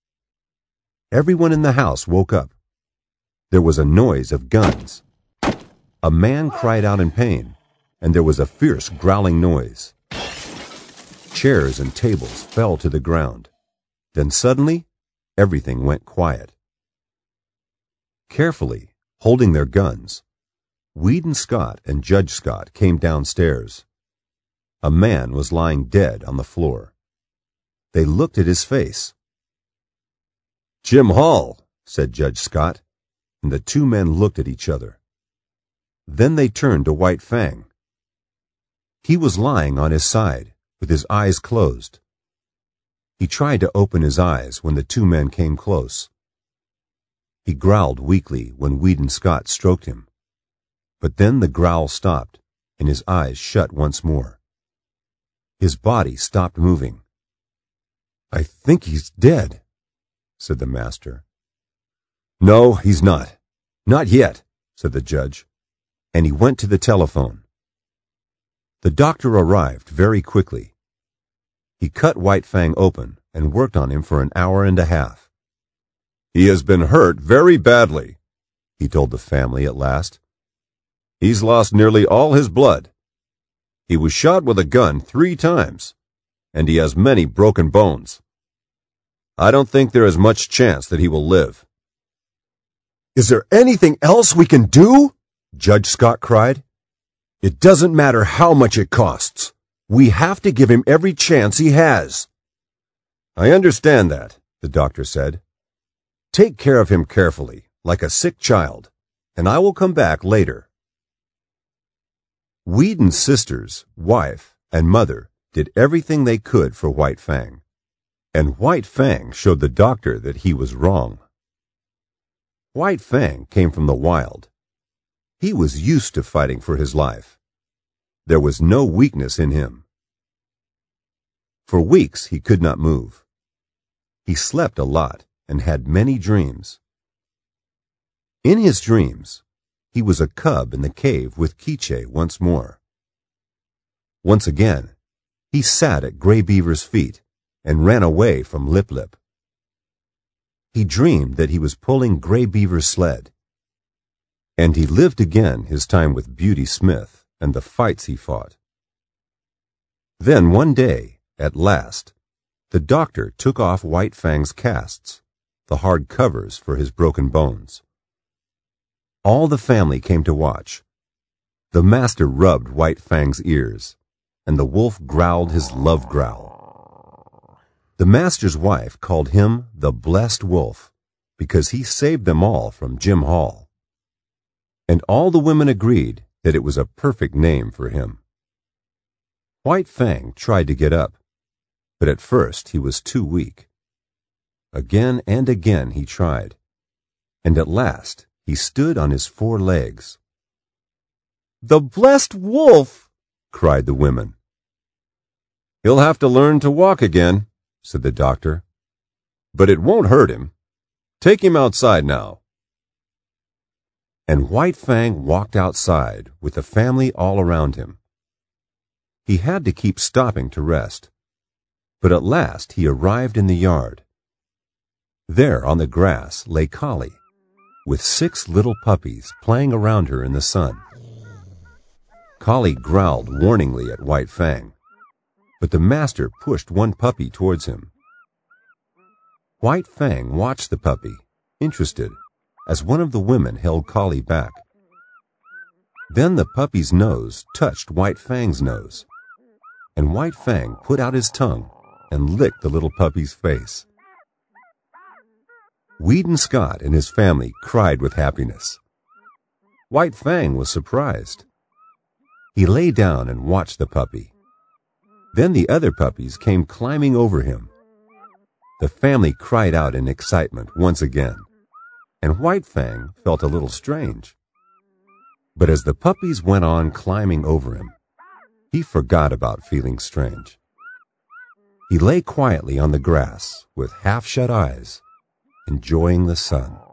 S1: Everyone in the house woke up. There was a noise of guns. A man cried out in pain, and there was a fierce growling noise. Chairs and tables fell to the ground. Then suddenly, everything went quiet. Carefully, holding their guns, Weedon Scott and Judge Scott came downstairs. A man was lying dead on the floor. They looked at his face. "Jim Hall," said Judge Scott, and the two men looked at each other. Then they turned to White Fang. He was lying on his side, with his eyes closed. He tried to open his eyes when the two men came close. He growled weakly when Weedon Scott stroked him. But then the growl stopped, and his eyes shut once more. His body stopped moving. "I think he's dead," said the master. "No, he's not. Not yet," said the judge, and he went to the telephone. The doctor arrived very quickly. He cut White Fang open and worked on him for an hour and a half. "He has been hurt very badly," he told the family at last. "He's lost nearly all his blood. He was shot with a gun three times, and he has many broken bones. I don't think there is much chance that he will live." "Is there anything else we can do?" Judge Scott cried. "It doesn't matter how much it costs. We have to give him every chance he has." "I understand that," the doctor said. "Take care of him carefully, like a sick child, and I will come back later." Weedon's sisters, wife, and mother did everything they could for White Fang, and White Fang showed the doctor that he was wrong. White Fang came from the wild. He was used to fighting for his life. There was no weakness in him. For weeks he could not move. He slept a lot and had many dreams. In his dreams, he was a cub in the cave with Quiche once more. Once again, he sat at Gray Beaver's feet and ran away from Lip Lip. He dreamed that he was pulling Gray Beaver's sled. And he lived again his time with Beauty Smith and the fights he fought. Then one day, at last, the doctor took off White Fang's casts, the hard covers for his broken bones. All the family came to watch. The master rubbed White Fang's ears, and the wolf growled his love growl. The master's wife called him the Blessed Wolf because he saved them all from Jim Hall. And all the women agreed that it was a perfect name for him. White Fang tried to get up, but at first he was too weak. Again and again he tried, and at last he stood on his four legs. "The Blessed Wolf!" cried the women. "He'll have to learn to walk again," said the doctor. "But it won't hurt him. Take him outside now." And White Fang walked outside with the family all around him. He had to keep stopping to rest, but at last he arrived in the yard. There on the grass lay Collie, with six little puppies playing around her in the sun. Collie growled warningly at White Fang, but the master pushed one puppy towards him. White Fang watched the puppy, interested, as one of the women held Collie back. Then the puppy's nose touched White Fang's nose, and White Fang put out his tongue and licked the little puppy's face. Weedon Scott and his family cried with happiness. White Fang was surprised. He lay down and watched the puppy. Then the other puppies came climbing over him. The family cried out in excitement once again, and White Fang felt a little strange. But as the puppies went on climbing over him, he forgot about feeling strange. He lay quietly on the grass with half-shut eyes, enjoying the sun.